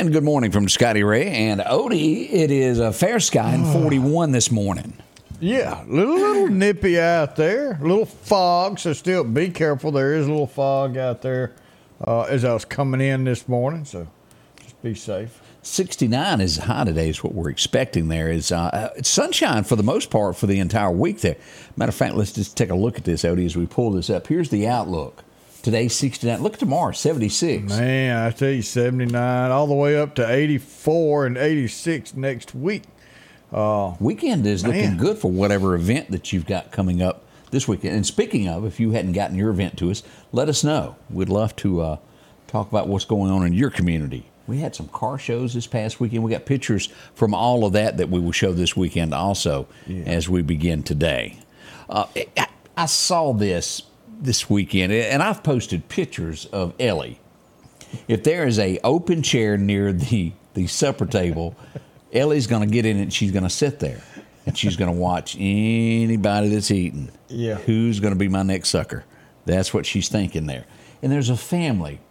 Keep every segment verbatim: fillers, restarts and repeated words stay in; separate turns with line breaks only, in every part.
And good morning from Scotty Ray and Odie. It is a fair sky in forty-one this morning.
Yeah, little little nippy out there, a little fog, so still be careful. There is a little fog out there uh, as I was coming in this morning, so just be safe.
sixty-nine is high today is what we're expecting there. Is uh, it's sunshine for the most part for the entire week there. Matter of fact, let's just take a look at this, Odie, as we pull this up. Here's the outlook. Today, sixty-nine. Look at tomorrow, seventy-six.
Man, I tell you, seventy-nine, all the way up to eighty-four and eighty-six next week.
Uh, Weekend is man. looking good for whatever event that you've got coming up this weekend. And speaking of, if you hadn't gotten your event to us, let us know. We'd love to uh, talk about what's going on in your community. We had some car shows this past weekend. We got pictures from all of that that we will show this weekend also yeah. as we begin today. Uh, I, I saw this this weekend, and I've posted pictures of Ellie. If there is a open chair near the, the supper table, Ellie's going to get in it and she's going to sit there. And she's going to watch anybody that's eating.
Yeah.
Who's going to be my next sucker? That's what she's thinking there. And there's a family.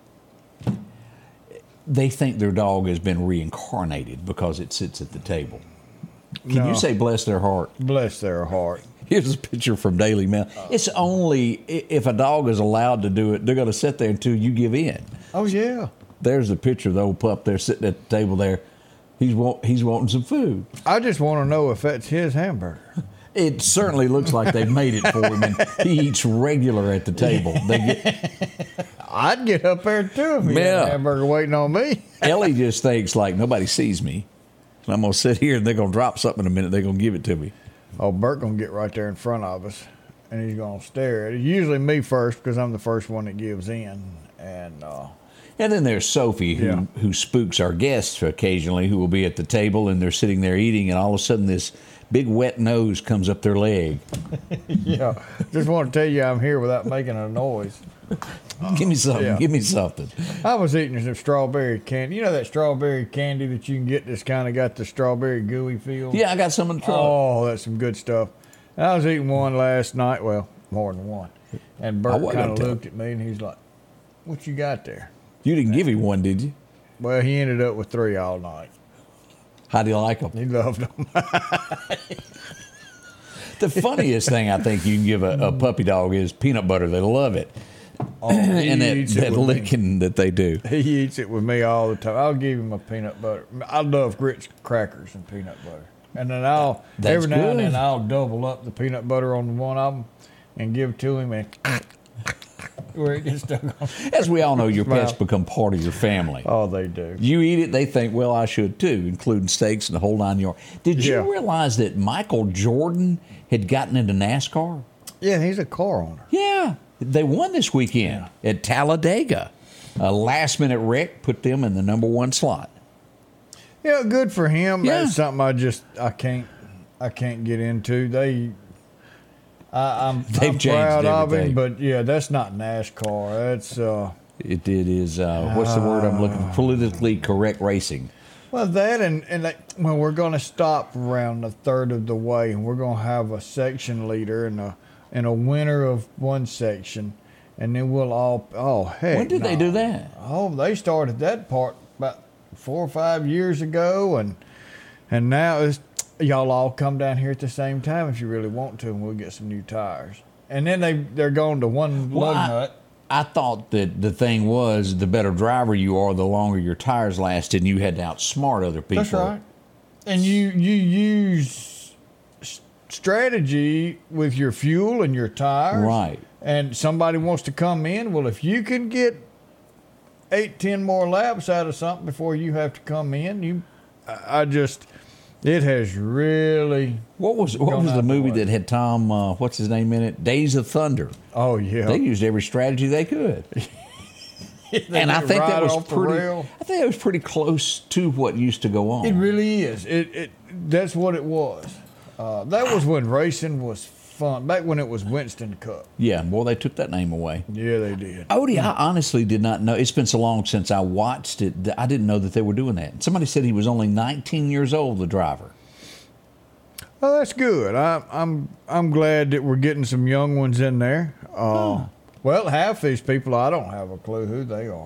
They think their dog has been reincarnated because it sits at the table. Can no. you say bless their heart?
Bless their heart.
Here's a picture from Daily Mail. It's only if a dog is allowed to do it, they're going to sit there until you give in.
Oh, yeah.
There's the picture of the old pup there sitting at the table there. He's want, he's wanting some food.
I just want to know if that's his hamburger.
It certainly looks like they've made it for him, and he eats regular at the table. They get,
I'd get up there, too, if he yeah. had a hamburger waiting on me.
Ellie just thinks, like, nobody sees me. And I'm going to sit here, and they're going to drop something in a minute. They're going to give it to me.
Oh, Bert going to get right there in front of us, and he's going to stare at it. Usually me first, because I'm the first one that gives in. And uh,
and then there's Sophie, who,
yeah.
who spooks our guests occasionally, who will be at the table, and they're sitting there eating, and all of a sudden this big wet nose comes up their leg.
Yeah, just want to tell you I'm here without making a noise.
Give me something. Yeah. Give me something.
I was eating some strawberry candy. You know that strawberry candy that you can get that's kind of got the strawberry gooey feel?
Yeah, I got some in the truck.
Oh, that's some good stuff. And I was eating one last night. Well, more than one. And Bert kind of looked at me and he's like, "What you got there?"
You didn't give him one, did you?
Well, he ended up with three all night.
How do you like them?
He loved them.
The funniest thing I think you can give a, a puppy dog is peanut butter. They love it.
Oh,
and that, that licking me. that they do.
He eats it with me all the time. I'll give him a peanut butter. I love grits, crackers, and peanut butter. And then I'll,
That's
every now
good.
and then, I'll double up the peanut butter on one of them and give it to him. And where it gets stuck on.
As we all know, your pets become part of your family.
Oh, they do.
You eat it, they think, well, I should too, including steaks and the whole nine yards. Did you
yeah.
realize that Michael Jordan had gotten into NASCAR?
Yeah, he's a car owner.
Yeah. They won this weekend yeah. at Talladega. A last-minute wreck put them in the number one slot.
Yeah, good for him.
Yeah.
That's something I just I can't I can't get into. They, I, I'm,
They've
I'm
changed
proud of
everything.
him, but yeah, that's not NASCAR. That's uh,
it. It is uh, what's the word I'm looking for? Politically correct racing.
Well, that and and that, well, we're going to stop around a third of the way, and we're going to have a section leader and a. and a winner of one section, and then we'll all, oh, heck.
When did
no.
they do that?
Oh, they started that part about four or five years ago, and and now it's, y'all all come down here at the same time if you really want to, and we'll get some new tires. And then they, they're going to one
well,
lug
I,
nut.
I thought that the thing was the better driver you are, the longer your tires lasted, and you had to outsmart other people.
That's right. And you, you use strategy with your fuel and your tires.
Right.
And somebody wants to come in. Well, if you can get eight, ten more laps out of something before you have to come in, you, I just, it has really.
What was what was the movie that had Tom? Uh, what's his name in it? Days of Thunder.
Oh yeah.
They used every strategy they could. And I think
right
that was pretty. I think it was pretty close to what used to go on.
It really is. It it that's what it was. Uh, that was when racing was fun, back when it was Winston Cup.
Yeah, well, they took that name away.
Yeah, they did.
Odie, I honestly did not know. It's been so long since I watched it that I didn't know that they were doing that. Somebody said he was only nineteen years old, the driver.
Well, that's good. I, I'm I'm glad that we're getting some young ones in there. Uh,
oh.
Well, half these people, I don't have a clue who they are.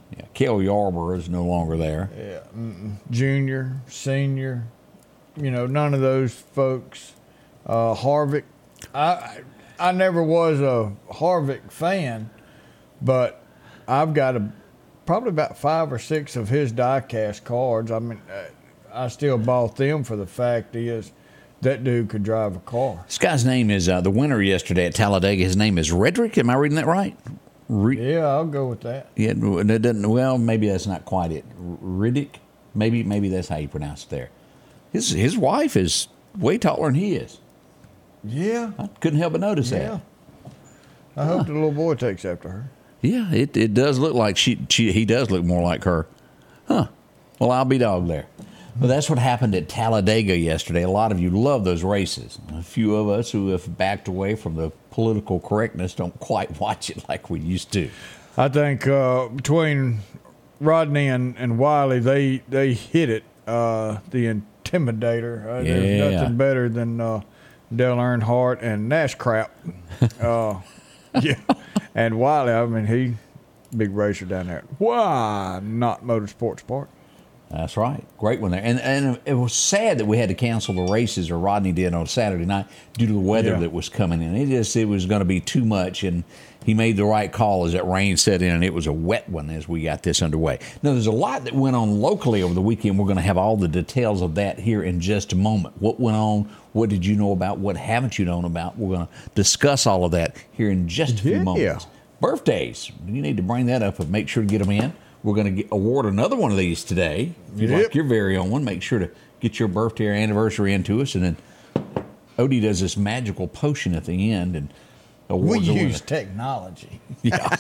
Yeah, Cale Yarborough is no longer there.
Yeah, mm-mm. Junior, senior, you know, none of those folks. Uh, Harvick, I I never was a Harvick fan, but I've got a probably about five or six of his die-cast cards. I mean, I still bought them for the fact is that dude could drive a car.
This guy's name is, uh, the winner yesterday at Talladega, his name is Redrick. Am I reading that right? Re-
Yeah, I'll go with that.
yeah, it doesn't, well, maybe that's not quite it. Riddick? Maybe maybe that's how you pronounce it there. His, his wife is way taller than he is.
Yeah.
I couldn't help but notice
Yeah.
that.
I hope the little boy takes after her.
Yeah, it, it does look like she, she he does look more like her. Huh. Well, I'll be dog there. Well, that's what happened at Talladega yesterday. A lot of you love those races. A few of us who have backed away from the political correctness don't quite watch it like we used to.
I think uh, between Rodney and, and Wiley, they they hit it. Uh, the Intimidator. Uh,
Yeah.
There's nothing better than uh, Dale Earnhardt and Nash crap. uh, yeah. And Wiley, I mean, he big racer down there. Why not Motorsports Park?
That's right. Great one there. And and it was sad that we had to cancel the races, or Rodney did, on Saturday night due to the weather
Yeah.
that was coming in. It just it was going to be too much, and he made the right call as that rain set in, and it was a wet one as we got this underway. Now, there's a lot that went on locally over the weekend. We're going to have all the details of that here in just a moment. What went on? What did you know about? What haven't you known about? We're going to discuss all of that here in just a few
Yeah.
moments. Birthdays. You need to bring that up and make sure to get them in. We're going to award another one of these today. If you
Yep.
like your very own one, make sure to get your birthday or anniversary into us. And then Odie does this magical potion at the end and
We
awards a winner.
use technology.
Yeah.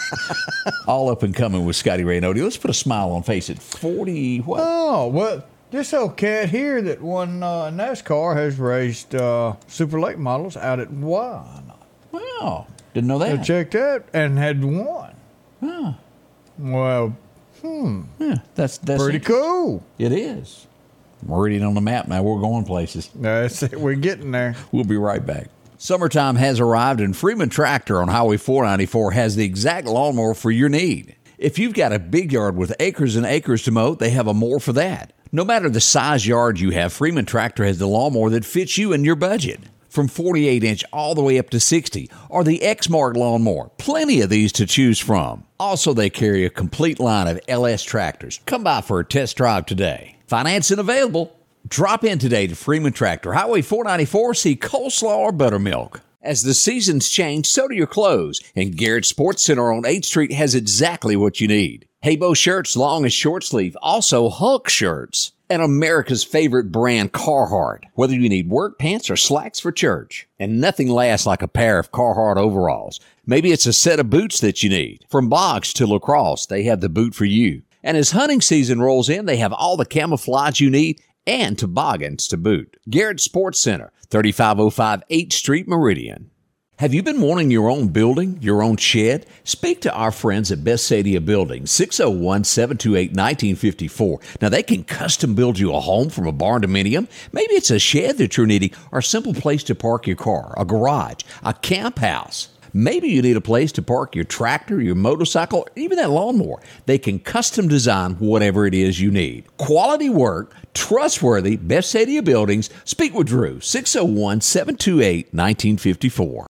All up and coming with Scotty Ray and Odie. Let's put a smile on face at forty. What?
Oh, well, this old cat here that won uh, NASCAR has raced uh, Super Late models out at Wynot.
Wow. Didn't know
So
that.
check that, and had won.
Oh,
Well,
yeah. That's, that's
pretty
it.
cool.
It is. Meridian on the map now. We're going places.
That's it. We're getting there.
We'll be right back. Summertime has arrived, and Freeman Tractor on Highway four ninety-four has the exact lawnmower for your need. If you've got a big yard with acres and acres to mow, they have a mower for that. No matter the size yard you have, Freeman Tractor has the lawnmower that fits you and your budget. From forty-eight inch all the way up to sixty, or the X-Mark lawnmower. Plenty of these to choose from. Also, they carry a complete line of L S tractors. Come by for a test drive today. Financing available. Drop in today to Freeman Tractor, Highway four ninety-four, see coleslaw or buttermilk. As the seasons change, so do your clothes, and Garrett Sports Center on eighth Street has exactly what you need. Habo shirts, long and short sleeve, also Hulk shirts, and America's favorite brand, Carhartt. Whether you need work pants or slacks for church, and nothing lasts like a pair of Carhartt overalls. Maybe it's a set of boots that you need. From box to lacrosse, they have the boot for you. And as hunting season rolls in, they have all the camouflage you need and toboggans to boot. Garrett Sports Center, thirty-five oh five eighth Street, Meridian. Have you been wanting your own building, your own shed? Speak to our friends at Best Sadia Building, six oh one, seven two eight, one nine five four. Now, they can custom build you a home from a barn dominium. Maybe it's a shed that you're needing, or a simple place to park your car, a garage, a camp house. Maybe you need a place to park your tractor, your motorcycle, or even that lawnmower. They can custom design whatever it is you need. Quality work, trustworthy, Best Sadia Buildings. Speak with Drew, six oh one, seven two eight, one nine five four.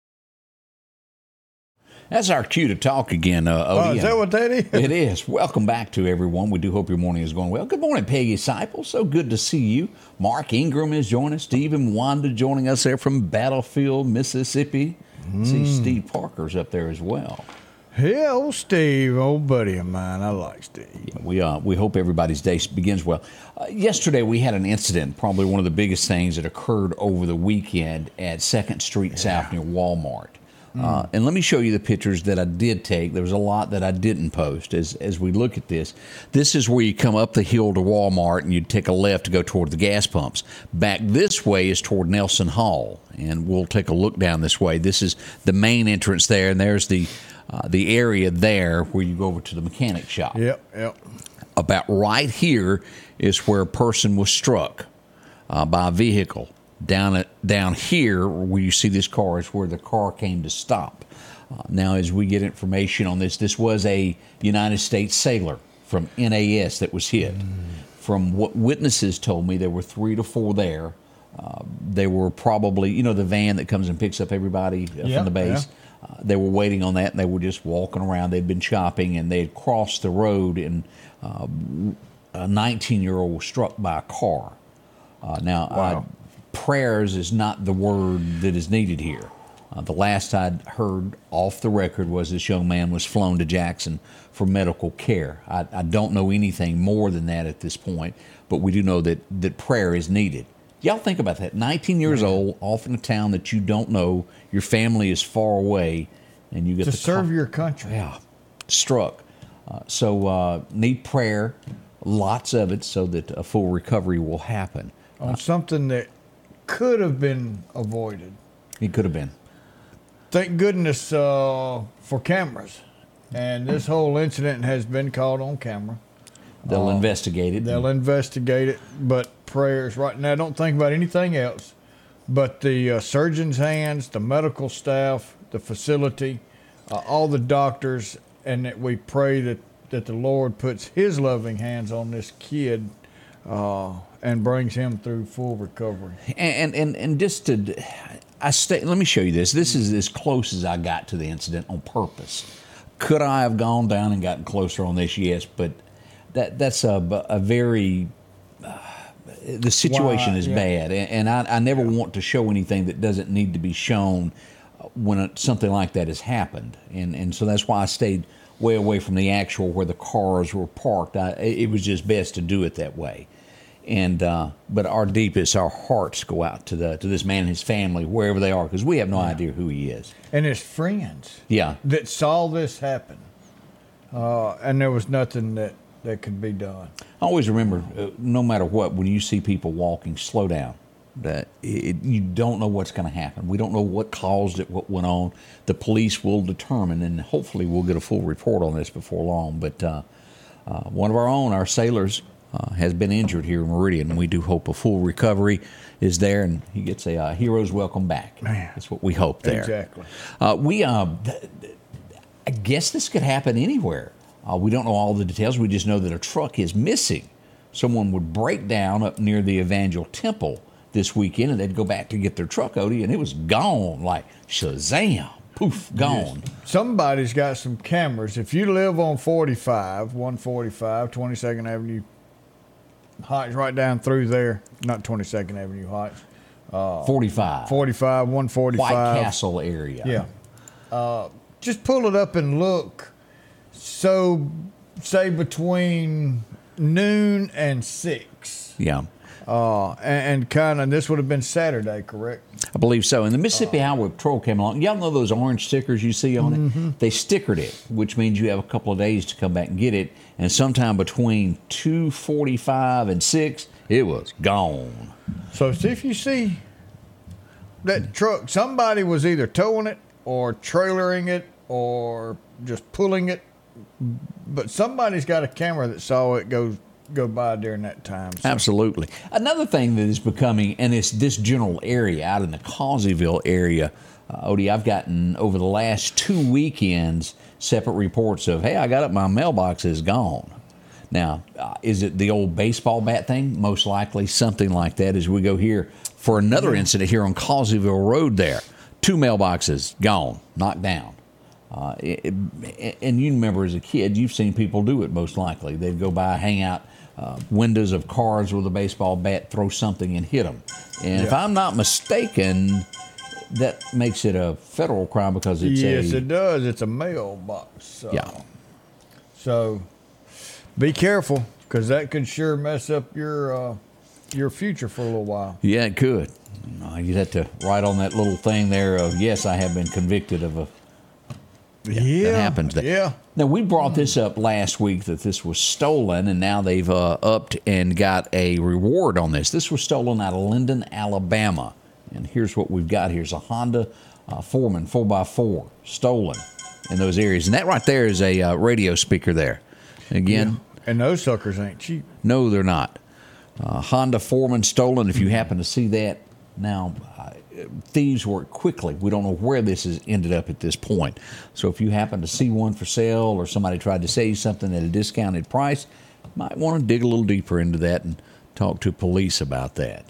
That's our cue to talk again, uh, Odie.
Oh, is that what that is?
It is. Welcome back to everyone. We do hope your morning is going well. Good morning, Peggy Seipel. So good to see you. Mark Ingram is joining us. Steve and Wanda joining us there from Battlefield, Mississippi. Mm. See, Steve Parker's up there as well.
Yeah, old Steve, old buddy of mine. I like Steve.
Yeah, we uh, we hope everybody's day begins well. Uh, yesterday we had an incident, probably one of the biggest things that occurred over the weekend at second Street yeah. South near Walmart. Uh, and let me show you the pictures that I did take. There was a lot that I didn't post as as we look at this. This is where you come up the hill to Walmart and you take a left to go toward the gas pumps. Back this way is toward Nelson Hall, and we'll take a look down this way. This is the main entrance there, and there's the uh, the area there where you go over to the mechanic shop.
Yep, yep.
About right here is where a person was struck uh, by a vehicle. Down at down here where you see this car is where the car came to stop. Uh, now, as we get information on this, this was a United States sailor from N A S that was hit. Mm. From what witnesses told me, there were three to four there. Uh, they were probably, you know, the van that comes and picks up everybody uh,
yeah,
from the base. Yeah. Uh, they were waiting on that, and they were just walking around. They'd been shopping, and they had crossed the road, and uh, a nineteen-year-old was struck by a car. Uh, now,
wow.
uh, prayers is not the word that is needed here. Uh, the last I'd heard off the record was this young man was flown to Jackson for medical care. I, I don't know anything more than that at this point, but we do know that, that prayer is needed. Y'all think about that. nineteen years mm-hmm. old, off in a town that you don't know, your family is far away, and you get
to
to
serve your country.
Yeah, struck. Uh, so uh, need prayer, lots of it, so that a full recovery will happen.
On
uh,
something that could have been avoided.
It could have been.
Thank goodness uh, for cameras. And this whole incident has been caught on camera.
They'll
uh,
investigate it.
They'll investigate it, but prayers right now. Don't think about anything else but the uh, surgeon's hands, the medical staff, the facility, uh, all the doctors, and that we pray that, that the Lord puts his loving hands on this kid uh, and brings him through full recovery.
And and and just to, I stay. Let me show you this. This is as close as I got to the incident on purpose. Could I have gone down and gotten closer on this? Yes, but that that's a a very uh, the situation
Why,
is
yeah.
bad, and, and I I never yeah. want to show anything that doesn't need to be shown when it, something like that has happened, and and so that's why I stayed way away from the actual where the cars were parked. I, it was just best to do it that way. And uh, but our deepest, our hearts go out to the to this man and his family, wherever they are, because we have no yeah. idea who he is.
And his friends,
yeah,
that saw this happen, uh, and there was nothing that, that could be done.
I always remember, uh, no matter what, when you see people walking, slow down. That it, you don't know what's going to happen. We don't know what caused it, what went on. The police will determine, and hopefully we'll get a full report on this before long. But uh, uh, one of our own, our sailors. Uh, has been injured here in Meridian, and we do hope a full recovery is there, and he gets a uh, hero's welcome back.
Man.
That's what we hope there.
Exactly.
Uh, we, uh, th- th- I guess this could happen anywhere. Uh, we don't know all the details. We just know that a truck is missing. Someone would break down up near the Evangel Temple this weekend, and they'd go back to get their truck, Odie, and it was gone, like Shazam. Poof, gone.
Yes. Somebody's got some cameras. If you live on forty-five, one forty-five, twenty-second Avenue Heights, right down through there, not twenty-second Avenue Heights. Uh,
forty-five.
forty-five, one forty-five.
White Castle area.
Yeah. Uh, just pull it up and look. So, say between noon and six.
Yeah.
Uh, and, and kind of, this would have been Saturday, correct?
I believe so. And the Mississippi uh, Highway Patrol came along. Y'all know those orange stickers you see on
mm-hmm.
it? They stickered it, which means you have a couple of days to come back and get it. And sometime between two forty-five and six, it was gone.
So see if you see that truck, somebody was either towing it or trailering it or just pulling it. But somebody's got a camera that saw it go go by during that time. So.
Absolutely. Another thing that is becoming, and it's this general area out in the Causeyville area, uh, Odie, I've gotten over the last two weekends separate reports of, hey, I got up, my mailbox is gone. Now, uh, is it the old baseball bat thing? Most likely something like that as we go here for another yeah. incident here on Causeyville Road there. Two mailboxes gone, knocked down. Uh, it, it, and you remember as a kid, you've seen people do it most likely. They'd go by, hang out uh, windows of cars with a baseball bat, throw something and hit them. And yeah. if I'm not mistaken, that makes it a federal crime because it's
yes,
a...
Yes, it does. It's a mailbox. So.
Yeah.
So be careful because that could sure mess up your uh, your future for a little while.
Yeah, it could. Uh, you'd have to write on that little thing there of, yes, I have been convicted of a...
Yeah, yeah,
that happens. There.
Yeah.
Now, we brought this up last week that this was stolen, and now they've uh, upped and got a reward on this. This was stolen out of Linden, Alabama. And here's what we've got. Here's a Honda uh, Foreman four by four stolen in those areas. And that right there is a uh, radio speaker there. Again.
Yeah. And those suckers ain't cheap.
No, they're not. Uh, Honda Foreman stolen. If you happen to see that, Now, uh, thieves work quickly. We don't know where this has ended up at this point. So if you happen to see one for sale or somebody tried to sell you something at a discounted price, you might want to dig a little deeper into that and talk to police about that.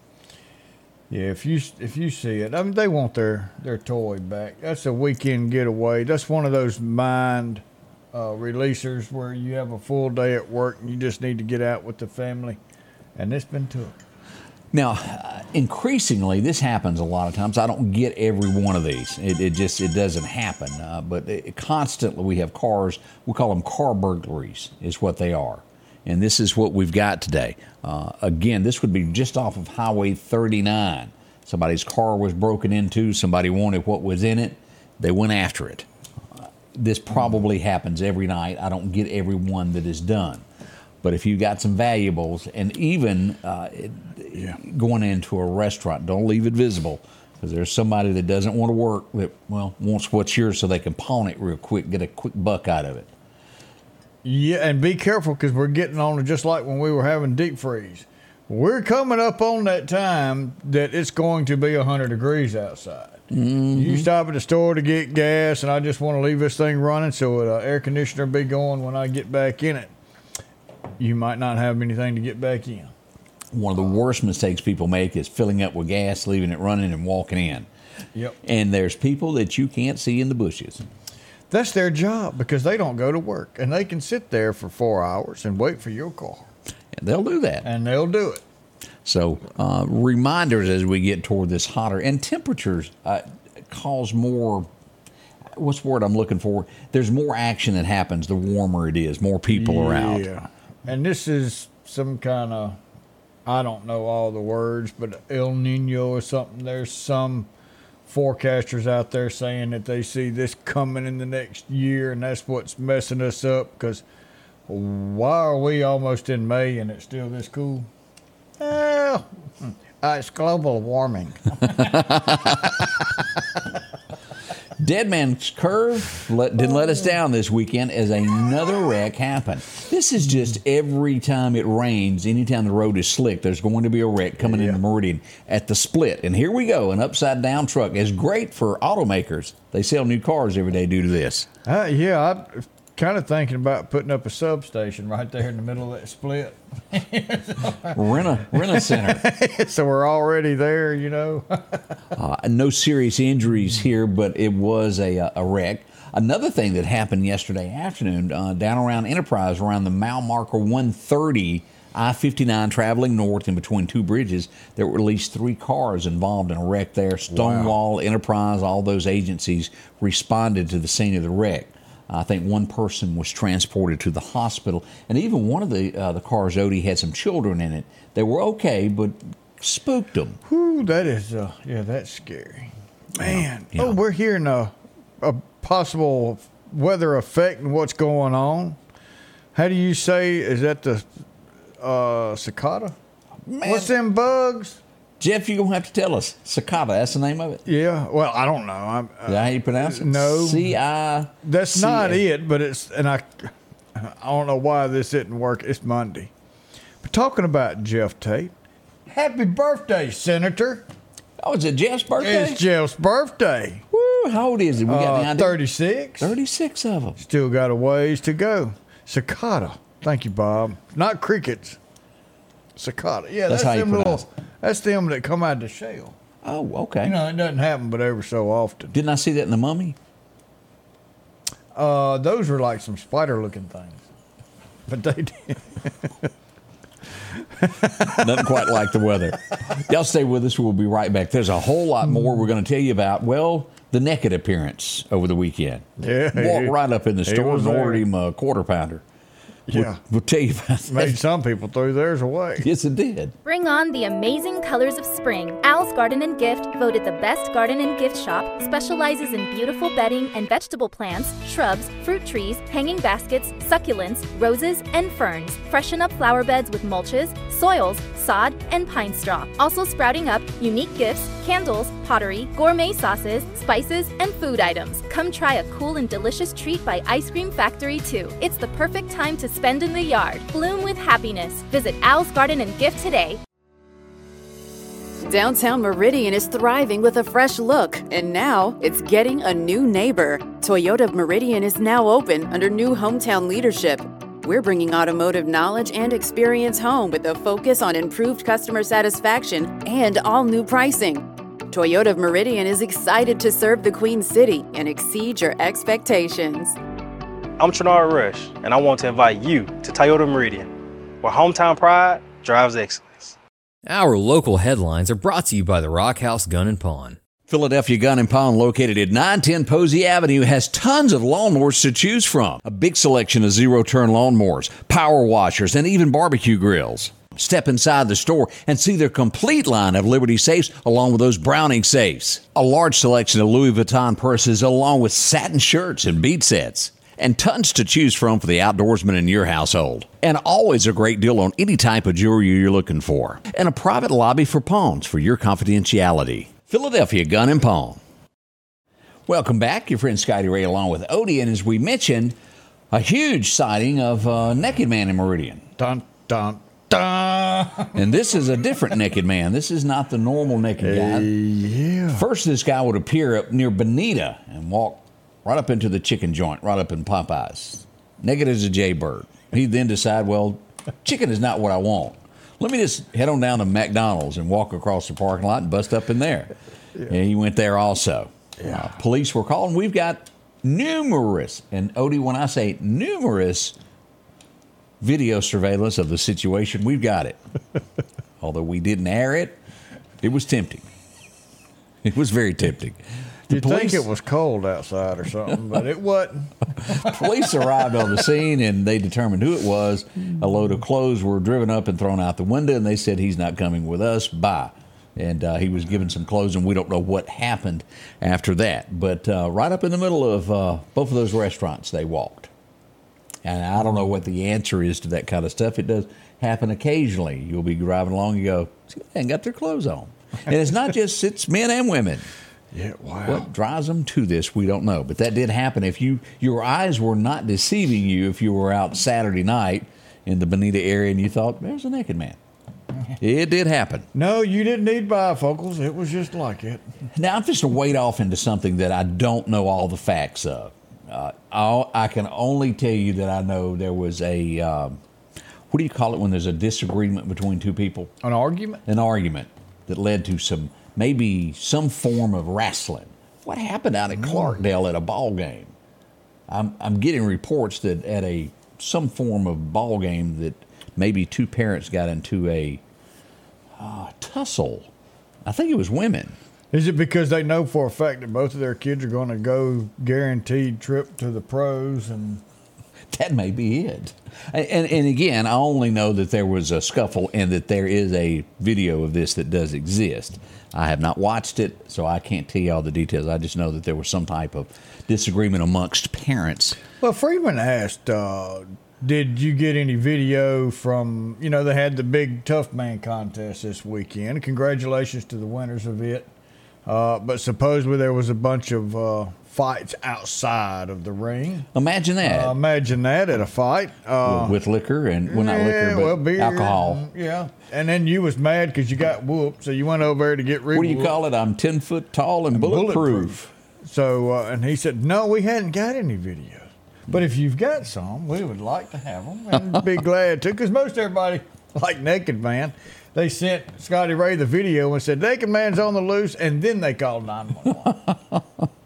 Yeah, if you if you see it, I mean, they want their, their toy back. That's a weekend getaway. That's one of those mind uh, releasers where you have a full day at work and you just need to get out with the family, and it's been took.
Now, uh, increasingly, this happens a lot of times. I don't get every one of these. It, it just it doesn't happen. Uh, but it, constantly we have cars. We call them car burglaries is what they are. And this is what we've got today. Uh, again, this would be just off of Highway thirty-nine. Somebody's car was broken into. Somebody wanted what was in it. They went after it. Uh, this probably happens every night. I don't get every one that is done. But if you got some valuables, and even uh, it, yeah. going into a restaurant, don't leave it visible, because there's somebody that doesn't want to work that, well, wants what's yours so they can pawn it real quick, get a quick buck out of it.
Yeah, and be careful, because we're getting on it just like when we were having deep freeze. We're coming up on that time that it's going to be one hundred degrees outside. Mm-hmm. You stop at the store to get gas, and I just want to leave this thing running so the air conditioner be going when I get back in it. You might not have anything to get back in.
One of the worst mistakes people make is filling up with gas, leaving it running, and walking in.
Yep.
And there's people that you can't see in the bushes.
That's their job, because they don't go to work, and they can sit there for four hours and wait for your car.
And they'll do that.
And they'll do it.
So uh, reminders as we get toward this hotter, and temperatures uh, cause more, what's the word I'm looking for? There's more action that happens the warmer it is, more people
yeah.
are out.
Yeah. And this is some kind of, I don't know all the words, but El Nino or something. There's some forecasters out there saying that they see this coming in the next year, and that's what's messing us up, because why are we almost in May and it's still this cool? Well, uh, it's global warming.
Dead Man's Curve let, didn't let us down this weekend as another wreck happened. This is just every time it rains, anytime the road is slick, there's going to be a wreck coming
yeah.
into Meridian at the split. And here we go, an upside-down truck is great for automakers. They sell new cars every day due to this.
Uh, yeah, I'm kind of thinking about putting up a substation right there in the middle of that split.
Rent a, rent a center.
So we're already there, you know.
uh, no serious injuries here, but it was a, a wreck. Another thing that happened yesterday afternoon, uh, down around Enterprise, around the mile marker one thirty, I fifty-nine traveling north in between two bridges, there were at least three cars involved in a wreck there. Stonewall, wow. Enterprise, all those agencies responded to the scene of the wreck. I think one person was transported to the hospital, and even one of the uh, the cars, Odie, had some children in it. They were okay, but spooked them.
Whew, that is, uh, yeah, that's scary. Man,
yeah.
oh, we're hearing a, a possible weather effect and what's going on. How do you say, is that the uh, cicada?
Man.
What's them bugs?
Jeff, you're going to have to tell us. Cicada, that's the name of it?
Yeah, well, I don't know. I'm, uh,
Is that how you pronounce it?
No.
C I
That's not it, but it's, and I, I don't know why this didn't work. It's Monday. But talking about Jeff Tate, happy birthday, Senator.
Oh, is it Jeff's birthday?
It's Jeff's birthday.
Woo, how old is he? We got
uh,
any idea?
thirty-six.
thirty-six of them.
Still got a ways to go. Cicada. Thank you, Bob. Not crickets. Cicada. Yeah,
that's,
that's
how you
them
pronounce
little. That's them that come out of the shell.
Oh, okay.
You know, it doesn't happen but ever so often.
Didn't I see that in The Mummy?
Uh, those were like some spider-looking things. But they did.
Nothing quite like the weather. Y'all stay with us. We'll be right back. There's a whole lot more we're going to tell you about. Well, the naked appearance over the weekend.
Yeah.
Walked right up in the store and ordered
there.
him a quarter pounder.
Yeah.
We'll, we'll tell you about that.
Made some people throw theirs away.
Yes, it did.
Bring on the amazing colors of spring. Al's Garden and Gift, voted the best garden and gift shop, specializes in beautiful bedding and vegetable plants, shrubs, fruit trees, hanging baskets, succulents, roses, and ferns. Freshen up flower beds with mulches, soils, sod, and pine straw. Also sprouting up unique gifts, candles, pottery, gourmet sauces, spices, and food items. Come try a cool and delicious treat by Ice Cream Factory too. It's the perfect time to spend in the yard. Bloom with happiness. Visit Al's Garden and Gift today.
Downtown Meridian is thriving with a fresh look, and now it's getting a new neighbor. Toyota of Meridian is now open under new hometown leadership. We're bringing automotive knowledge and experience home with a focus on improved customer satisfaction and all-new pricing. Toyota of Meridian is excited to serve the Queen City and exceed your expectations.
I'm Trinard Rush, and I want to invite you to Toyota Meridian, where hometown pride drives excellence.
Our local headlines are brought to you by the Rock House Gun and Pawn.
Philadelphia Gun and Pawn, located at nine ten Posey Avenue, has tons of lawnmowers to choose from. A big selection of zero-turn lawnmowers, power washers, and even barbecue grills. Step inside the store and see their complete line of Liberty safes along with those Browning safes. A large selection of Louis Vuitton purses along with satin shirts and bead sets. And tons to choose from for the outdoorsman in your household. And always a great deal on any type of jewelry you're looking for. And a private lobby for pawns for your confidentiality. Philadelphia Gun and Pawn. Welcome back. Your friend Scotty Ray along with Odie. And as we mentioned, a huge sighting of a naked man in Meridian.
Dun, dun, dun.
And this is a different naked man. This is not the normal naked guy.
Uh, yeah.
First, this guy would appear up near Bonita and walk right up into the chicken joint, right up in Popeyes. Naked as a jaybird. He'd then decide, well, chicken is not what I want. Let me just head on down to McDonald's and walk across the parking lot and bust up in there. Yeah. And he went there also. Yeah. Uh, police were called, and we've got numerous, and Odie, when I say numerous video surveillance of the situation, we've got it. Although we didn't air it, it was tempting. It was very tempting.
You'd think it was cold outside or something, but it wasn't.
Police arrived on the scene, and they determined who it was. A load of clothes were driven up and thrown out the window, and they said, he's not coming with us. Bye. And uh, he was given some clothes, and we don't know what happened after that. But uh, right up in the middle of uh, both of those restaurants, they walked. And I don't know what the answer is to that kind of stuff. It does happen occasionally. You'll be driving along and go, see, they ain't got their clothes on. And it's not just, it's men and women.
Yeah, wow.
What drives them to this, we don't know. But that did happen. If you your eyes were not deceiving you if you were out Saturday night in the Bonita area and you thought, there's a naked man. It did happen.
No, you didn't need bifocals. It was just like it.
Now, I'm just to wade off into something that I don't know all the facts of. Uh, I'll, I can only tell you that I know there was a, um, what do you call it when there's a disagreement between two people?
An argument?
An argument that led to some, maybe some form of wrestling. What happened out at Clarkdale at a ball game? I'm, I'm getting reports that at a some form of ball game that maybe two parents got into a uh, tussle. I think it was women.
Is it because they know for a fact that both of their kids are going to go guaranteed trip to the pros? And
that may be it. And, and, and again, I only know that there was a scuffle and that there is a video of this that does exist. I have not watched it, so I can't tell you all the details. I just know that there was some type of disagreement amongst parents.
Well, Freeman asked, uh, did you get any video from, you know, they had the big Tough Man contest this weekend. Congratulations to the winners of it. Uh, but supposedly there was a bunch of uh, fights outside of the ring.
Imagine that.
Uh, imagine that at a fight. Uh,
with, with liquor and, well, not
yeah,
liquor, but
well, beer
alcohol.
And, yeah. And then you was mad because you got whooped, so you went over there to get rid of
What do you call it? I'm ten foot tall and bulletproof. bulletproof.
So, uh, and he said, no, we hadn't got any video. But if you've got some, we would like to have them and be glad to, because most everybody, like Naked Man, they sent Scotty Ray the video and said, Naked Man's on the loose, and then they called nine one one.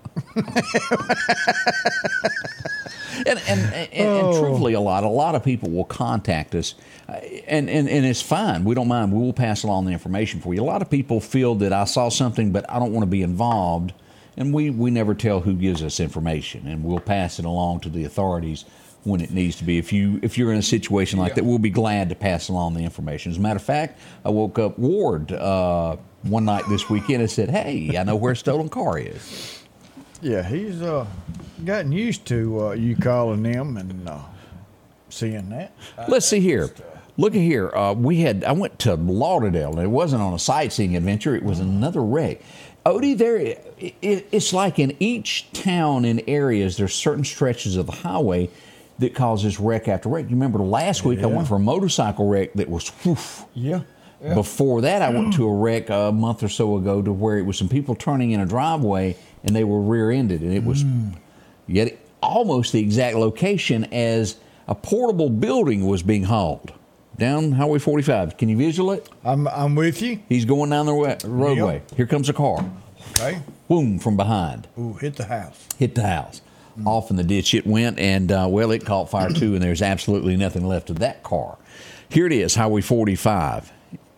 and, and, and,
oh.
and truthfully, a lot, a lot of people will contact us, uh, and, and, and it's fine. We don't mind. We will pass along the information for you. A lot of people feel that I saw something, but I don't want to be involved, and we, we never tell who gives us information, and we'll pass it along to the authorities when it needs to be. If you if you're in a situation like yeah. that, we'll be glad to pass along the information. As a matter of fact, I woke up Ward uh, one night this weekend and said, "Hey, I know where a stolen car is."
Yeah, he's uh, gotten used to uh, you calling him and uh, seeing that.
Let's see here. Look at here. Uh, we had I went to Lauderdale, and it wasn't on a sightseeing adventure. It was another wreck. Odie, there it, it, it's like in each town and areas, there's certain stretches of the highway that causes wreck after wreck. You remember last week
yeah.
I went for a motorcycle wreck that was, whew,
yeah, Yeah.
Before that, I went to a wreck a month or so ago to where it was some people turning in a driveway and they were rear-ended, and it was
Mm.
yet almost the exact location as a portable building was being hauled down Highway forty-five. Can you visual it?
I'm I'm with you.
He's going down the wa- roadway. Here comes a car.
Okay.
Boom, from behind.
Ooh, hit the house.
Hit the house. Off in the ditch it went, and uh, well, it caught fire too, and there's absolutely nothing left of that car. Here it is, Highway forty-five.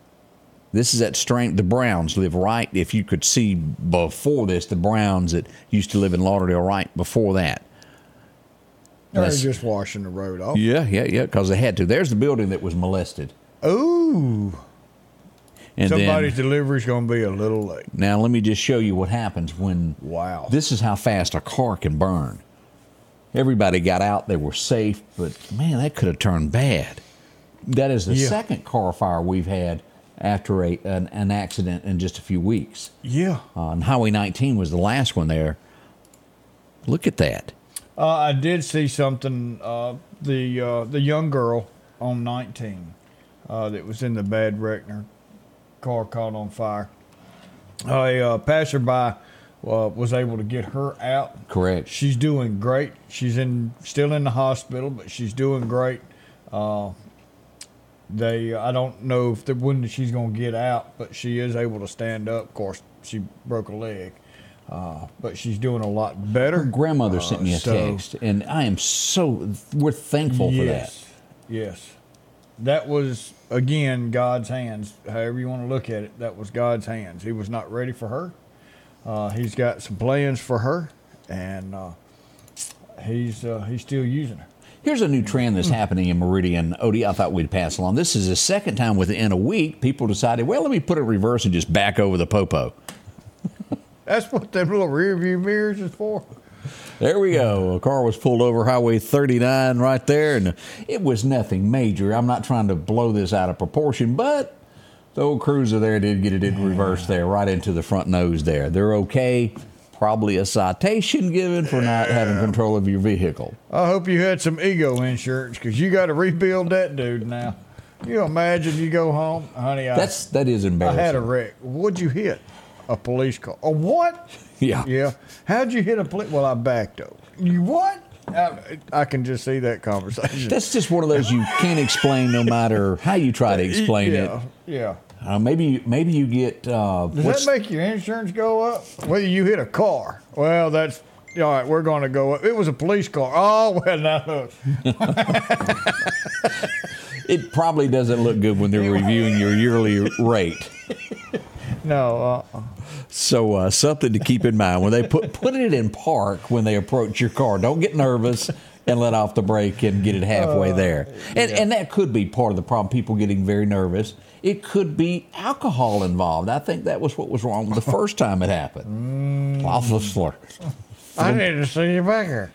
This is that strain. The Browns live right, if you could see before this, the Browns that used to live in Lauderdale right before that.
They're
That's-
just washing the road off.
Yeah, yeah, yeah, because they had to. There's the building that was molested.
Ooh.
And
Somebody's
then,
delivery's going to be a little late.
now let me just show you what happens when.
Wow.
This is how fast a car can burn. Everybody got out; they were safe, but man, that could have turned bad. That is the
Yeah.
second car fire we've had after a an, an accident in just a few weeks.
Yeah.
Uh, and Highway nineteen was the last one there. Look at that.
Uh, I did see something. Uh, the uh, the young girl on nineteen uh, that was in the bad wreck, and her car caught on fire. A uh, passerby uh, was able to get her out.
Correct.
She's doing great. She's in still in the hospital, but she's doing great. Uh, they I don't know if the when she's going to get out, but she is able to stand up. Of course, she broke a leg. Uh, but she's doing a lot better.
Her grandmother
Uh,
sent me a
so-
text, and I am so we're thankful for that.
Yes, yes. That was, again, God's hands. However you want to look at it, that was God's hands. He was not ready for her. Uh, he's got some plans for her, and uh, he's uh, he's still using her.
Here's a new trend that's happening in Meridian. Odie, I thought we'd pass along. This is the second time within a week people decided, well, let me put it in reverse and just back over the popo.
That's what them little rear view mirrors is for.
There we go. A car was pulled over Highway thirty-nine right there, and it was nothing major. I'm not trying to blow this out of proportion, but the old cruiser there did get it in reverse there, right into the front nose there. They're okay. Probably a citation given for not having control of your vehicle.
I hope you had some ego insurance, because you got to rebuild that dude now. You imagine you go home, honey, I,
That's that is
I
embarrassing.
had a wreck. What'd you hit? A police car. A what?
Yeah.
Yeah. How'd you hit a police? Well, I backed up. You what? I, I can just see that conversation.
That's just one of those you can't explain no matter how you try to explain
yeah,
it.
Yeah.
Uh, maybe maybe you get uh,
Does
what's-
that make your insurance go up? Whether you hit a car. Well, that's all right. We're going to go up. It was a police car. Oh well, no.
it probably doesn't look good when they're reviewing your yearly rate.
No. Uh,
So uh, something to keep in mind when they put put it in park when they approach your car. Don't get nervous and let off the brake and get it halfway there. And and that could be part of the problem. People getting very nervous. It could be alcohol involved. I think that was what was wrong the first time it happened. Officer.
I need to see you back here.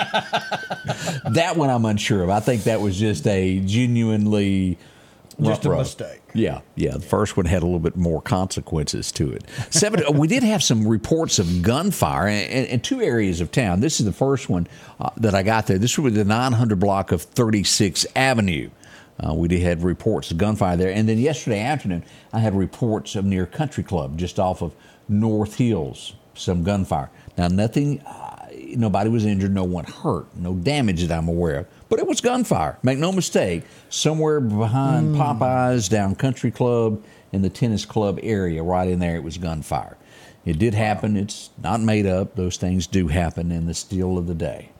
That one I'm unsure of. I think that was just a genuinely
Just a
rough road.
mistake.
Yeah, yeah. The first one had a little bit more consequences to it. Seven. we did have some reports of gunfire in, in two areas of town. This is the first one uh, that I got there. This was the nine hundred block of thirty-sixth Avenue. Uh, we did have reports of gunfire there, and then yesterday afternoon I had reports of near Country Club, just off of North Hills, some gunfire. Now nothing. Uh, nobody was injured. No one hurt. No damage that I'm aware of. But it was gunfire. Make no mistake. Somewhere behind Popeyes, down Country Club, in the tennis club area, right in there, it was gunfire. It did happen. It's not made up. Those things do happen in the still of the day.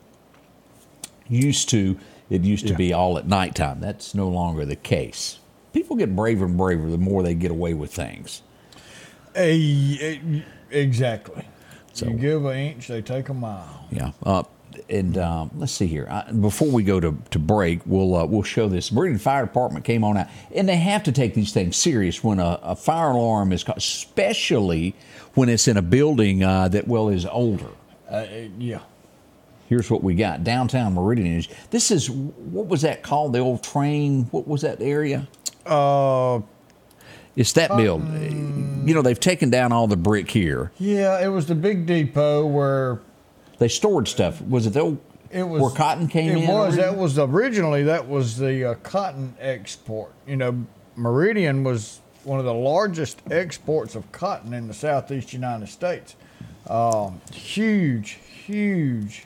Used to, it used to
Yeah.
be all at nighttime. That's no longer the case. People get braver and braver the more they get away with things.
Eh, eh, exactly.
So-
you give an inch, they take a mile.
Yeah. Uh, and um, let's see here. I, before we go to, to break, we'll uh, we'll show this. Meridian Fire Department came on out, and they have to take these things serious when a, a fire alarm is called, especially when it's in a building uh, that well is older.
Uh, eh, yeah.
Here's what we got downtown Meridian. This is what was that called? The old train. What was that area?
Uh,
It's that build. You know, they've taken down all the brick here.
yeah, it was the big depot where
They stored stuff. Was it the old,
it was.
where cotton came
it
in?
was.
originally?
That was originally that was the uh, cotton export. You know, Meridian was one of the largest exports of cotton in the southeast United States. Um, huge, huge.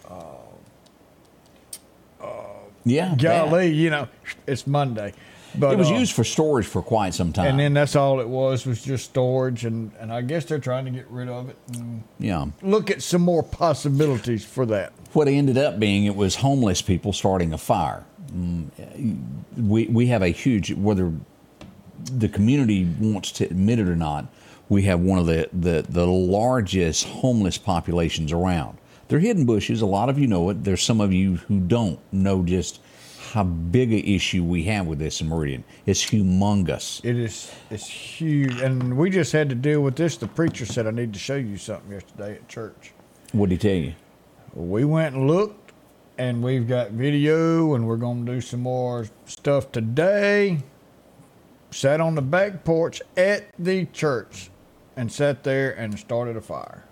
Yeah.
Golly,
bad.
you know, it's Monday. But
It was
uh,
used for storage for quite some time.
and then that's all it was, was just storage. And, and I guess they're trying to get rid of it and
yeah.
look at some more possibilities for that.
What it ended up being, it was homeless people starting a fire. Mm, We we have a huge, whether the community wants to admit it or not, we have one of the, the, the largest homeless populations around. They're hidden bushes. A lot of you know it. There's some of you who don't know just how big a issue we have with this in Meridian. It's humongous.
It is, it's huge. And we just had to deal with this. The preacher said, I need to show you something yesterday at church.
What did he tell you?
We went and looked, and we've got video, and we're going to do some more stuff today. Sat on the back porch at the church and sat there and started a fire.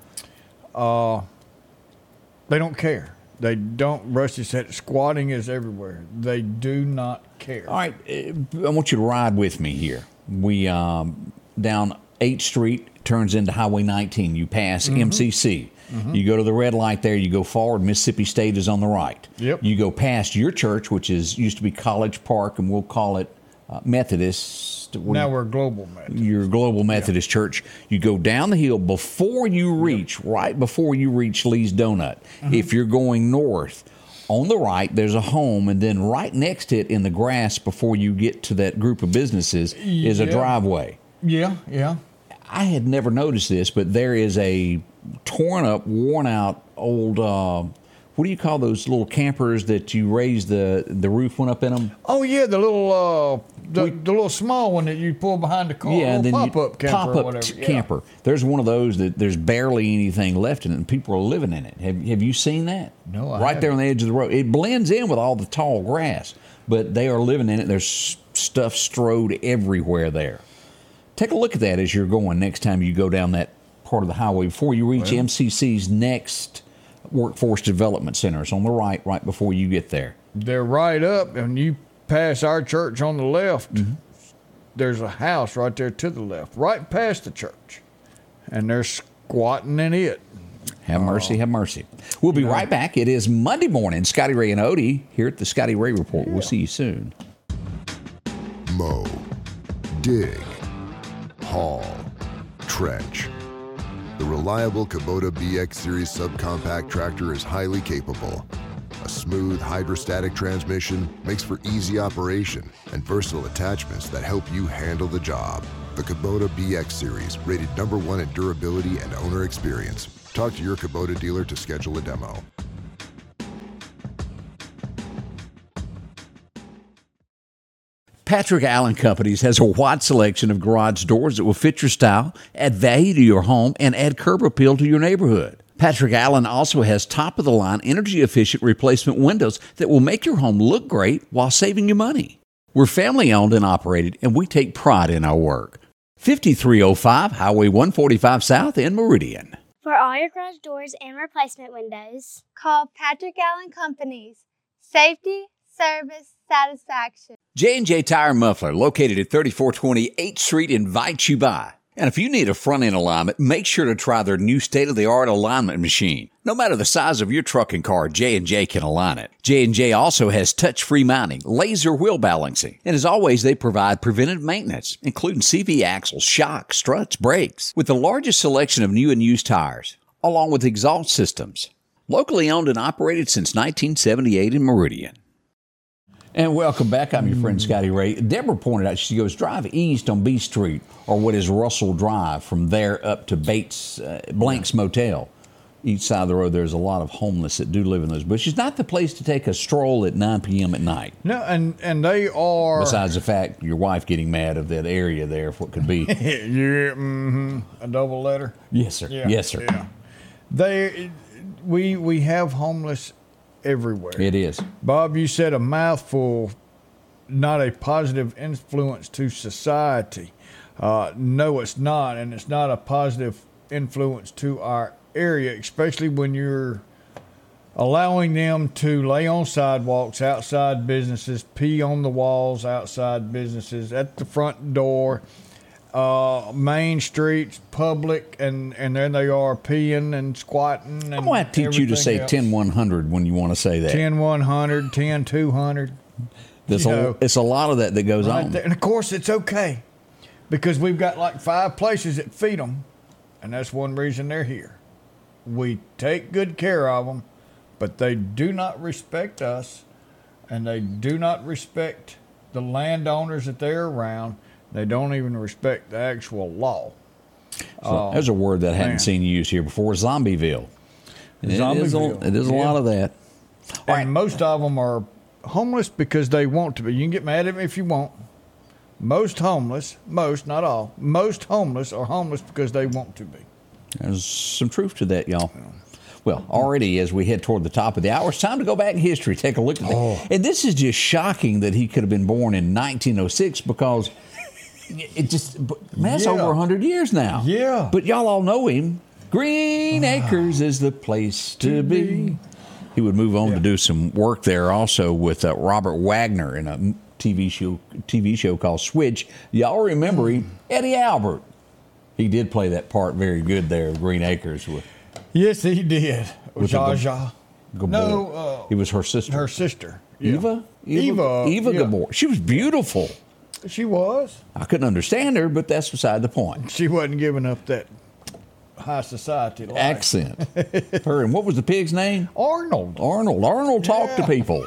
Uh, they don't care. They don't. Rusty said squatting is everywhere. They do not care.
All right, uh, I want you to ride with me here. We um, down eighth Street turns into Highway nineteen. You pass
Mm-hmm.
M C C. Mm-hmm. You go to the red light there. You go forward. Mississippi State is on the right.
Yep.
You go past your church, which is used to be College Park, and we'll call it uh, Methodist. What do
Now
you-
we're global, man.
your Global Methodist Church. You go down the hill before you reach, right before you reach Lee's Donut.
Mm-hmm.
If you're going north, on the right, there's a home, and then right next to it in the grass before you get to that group of businesses is a
Yeah.
driveway.
Yeah, yeah.
I had never noticed this, but there is a torn up, worn out old, uh, what do you call those little campers that you raise the, the roof went up in them?
Oh yeah, the little uh, the, the little small one that you pull behind the car.
Yeah, and then
pop
you,
up camper or
pop-up
whatever.
t-
Yeah.
camper. There's one of those that there's barely anything left in it, and people are living in it. Have Have you seen that?
No, I
Right there
haven't.
on the edge of the road. It blends in with all the tall grass, but they are living in it. There's s- stuff strode everywhere there. Take a look at that as you're going next time you go down that part of the highway before you reach M C C's next Workforce Development Center. It's on the right, right before you get there.
They're right up, and you pass our church on the left.
Mm-hmm.
There's a house right there to the left, right past the church, and they're squatting in it.
Have mercy, have mercy. We'll be right back. It is Monday morning. Scotty Ray and Odie here at the Scotty Ray Report. We'll see you soon.
Mow, dig, haul, trench. The reliable Kubota B X Series subcompact tractor is highly capable. A smooth hydrostatic transmission makes for easy operation and versatile attachments that help you handle the job. The Kubota B X Series, rated number one in durability and owner experience. Talk to your Kubota dealer to schedule a demo.
Patrick Allen Companies has a wide selection of garage doors that will fit your style, add value to your home, and add curb appeal to your neighborhood. Patrick Allen also has top-of-the-line, energy-efficient replacement windows that will make your home look great while saving you money. We're family-owned and operated, and we take pride in our work. fifty-three oh five Highway one forty-five South in Meridian.
For all your garage doors and replacement windows,
Call Patrick Allen Companies. Safety, service, satisfaction.
J and J Tire and Muffler, located at thirty-four twenty eighth Street, invites you by. And if you need a front-end alignment, make sure to try their new state-of-the-art alignment machine. No matter the size of your truck and car, J and J can align it. J and J also has touch-free mounting, laser wheel balancing, and as always, they provide preventive maintenance, including C V axles, shocks, struts, brakes, with the largest selection of new and used tires, along with exhaust systems. Locally owned and operated since nineteen seventy-eight in Meridian. And welcome back. I'm your friend Scotty Ray. Deborah pointed out, she goes, drive east on B Street, or what is Russell Drive, from there up to Bates, uh, Blank's Motel. Each side of the road, there's a lot of homeless that do live in those bushes. Not the place to take a stroll at nine p.m. at night.
No, and, and they are.
Besides the fact your wife getting mad of that area there, what could be.
yeah, mm-hmm. A double letter.
Yes, sir.
Yeah,
Yes, sir.
Yeah. They, we, we have homeless everywhere.
It is.
Bob, you said a mouthful, not a positive influence to society. Uh, no, it's not, and it's not a positive influence to our area, especially when you're allowing them to lay on sidewalks, outside businesses, pee on the walls, outside businesses, at the front door, uh, main streets, public, and, and there they are peeing and squatting. And
I'm going to teach you to say ten one hundred when you want to say that.
ten one hundred, ten two hundred.
There's a, it's a lot of that that goes
right
on.
There. And, of course, it's okay because we've got like five places that feed them, and that's one reason they're here. We take good care of them, but they do not respect us, and they do not respect the landowners that they're around. They don't even respect the actual law.
So uh, there's a word that I hadn't man. seen you use here before, Zombieville. And
Zombieville.
It is a, it is a
yeah.
lot of that.
And right. most of them are homeless because they want to be. You can get mad at me if you want. Most homeless, most, not all, most homeless are homeless because they want to be.
There's some truth to that, y'all. Well, already as we head toward the top of the hour, it's time to go back in history, take a look at
oh.
that. And this is just shocking that he could have been born in nineteen oh six because it just, man, that's
yeah.
over one hundred years now.
Yeah.
But y'all all know him. Green Acres is the place to be. He would move on yeah. to do some work there also with uh, Robert Wagner in a T V show T V show called Switch. Y'all remember him, Eddie Albert. He did play that part very good there, Green Acres. With,
yes, he did.
With
Zsa Zsa.
No, uh, he was her sister.
Her sister.
Yeah. Eva? Eva.
Eva,
Eva
yeah.
Gabor. She was beautiful.
She was.
I couldn't understand her, but that's beside the point.
She wasn't giving up that high society life.
Accent. Her, and what was the pig's name?
Arnold.
Arnold. Arnold talked
yeah.
to people.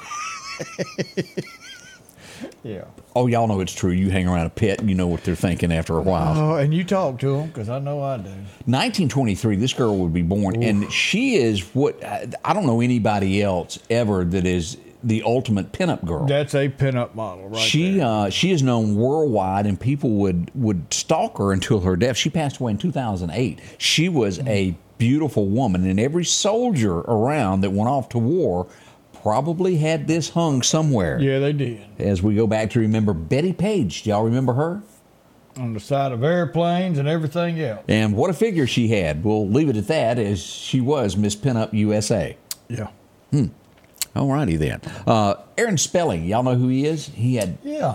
Yeah.
Oh, y'all know it's true. You hang around a pet, and you know what they're thinking after a while.
Oh, and you talk to them, because I know I do.
nineteen twenty-three, this girl would be born, Ooh. and she is what, I don't know anybody else ever that is the ultimate pinup girl.
That's a pinup model, right
she,
there.
Uh, she is known worldwide, and people would, would stalk her until her death. She passed away in two thousand eight. She was a beautiful woman, and every soldier around that went off to war probably had this hung somewhere.
Yeah, they did.
As we go back to remember Betty Page. Do y'all remember her?
On the side of airplanes and everything else.
And what a figure she had. We'll leave it at that, as she was Miss Pinup U S A.
Yeah.
Hmm. All righty then. Uh, Aaron Spelling, y'all know who he is? He had...
Yeah.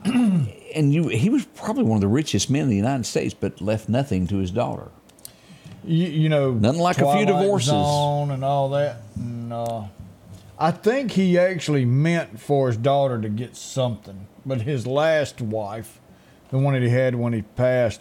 and you, he was probably one of the richest men in the United States, but left nothing to his daughter.
You, you know...
Nothing like a few divorces.
Zone and all that. And, uh, I think he actually meant for his daughter to get something, but his last wife, the one that he had when he passed,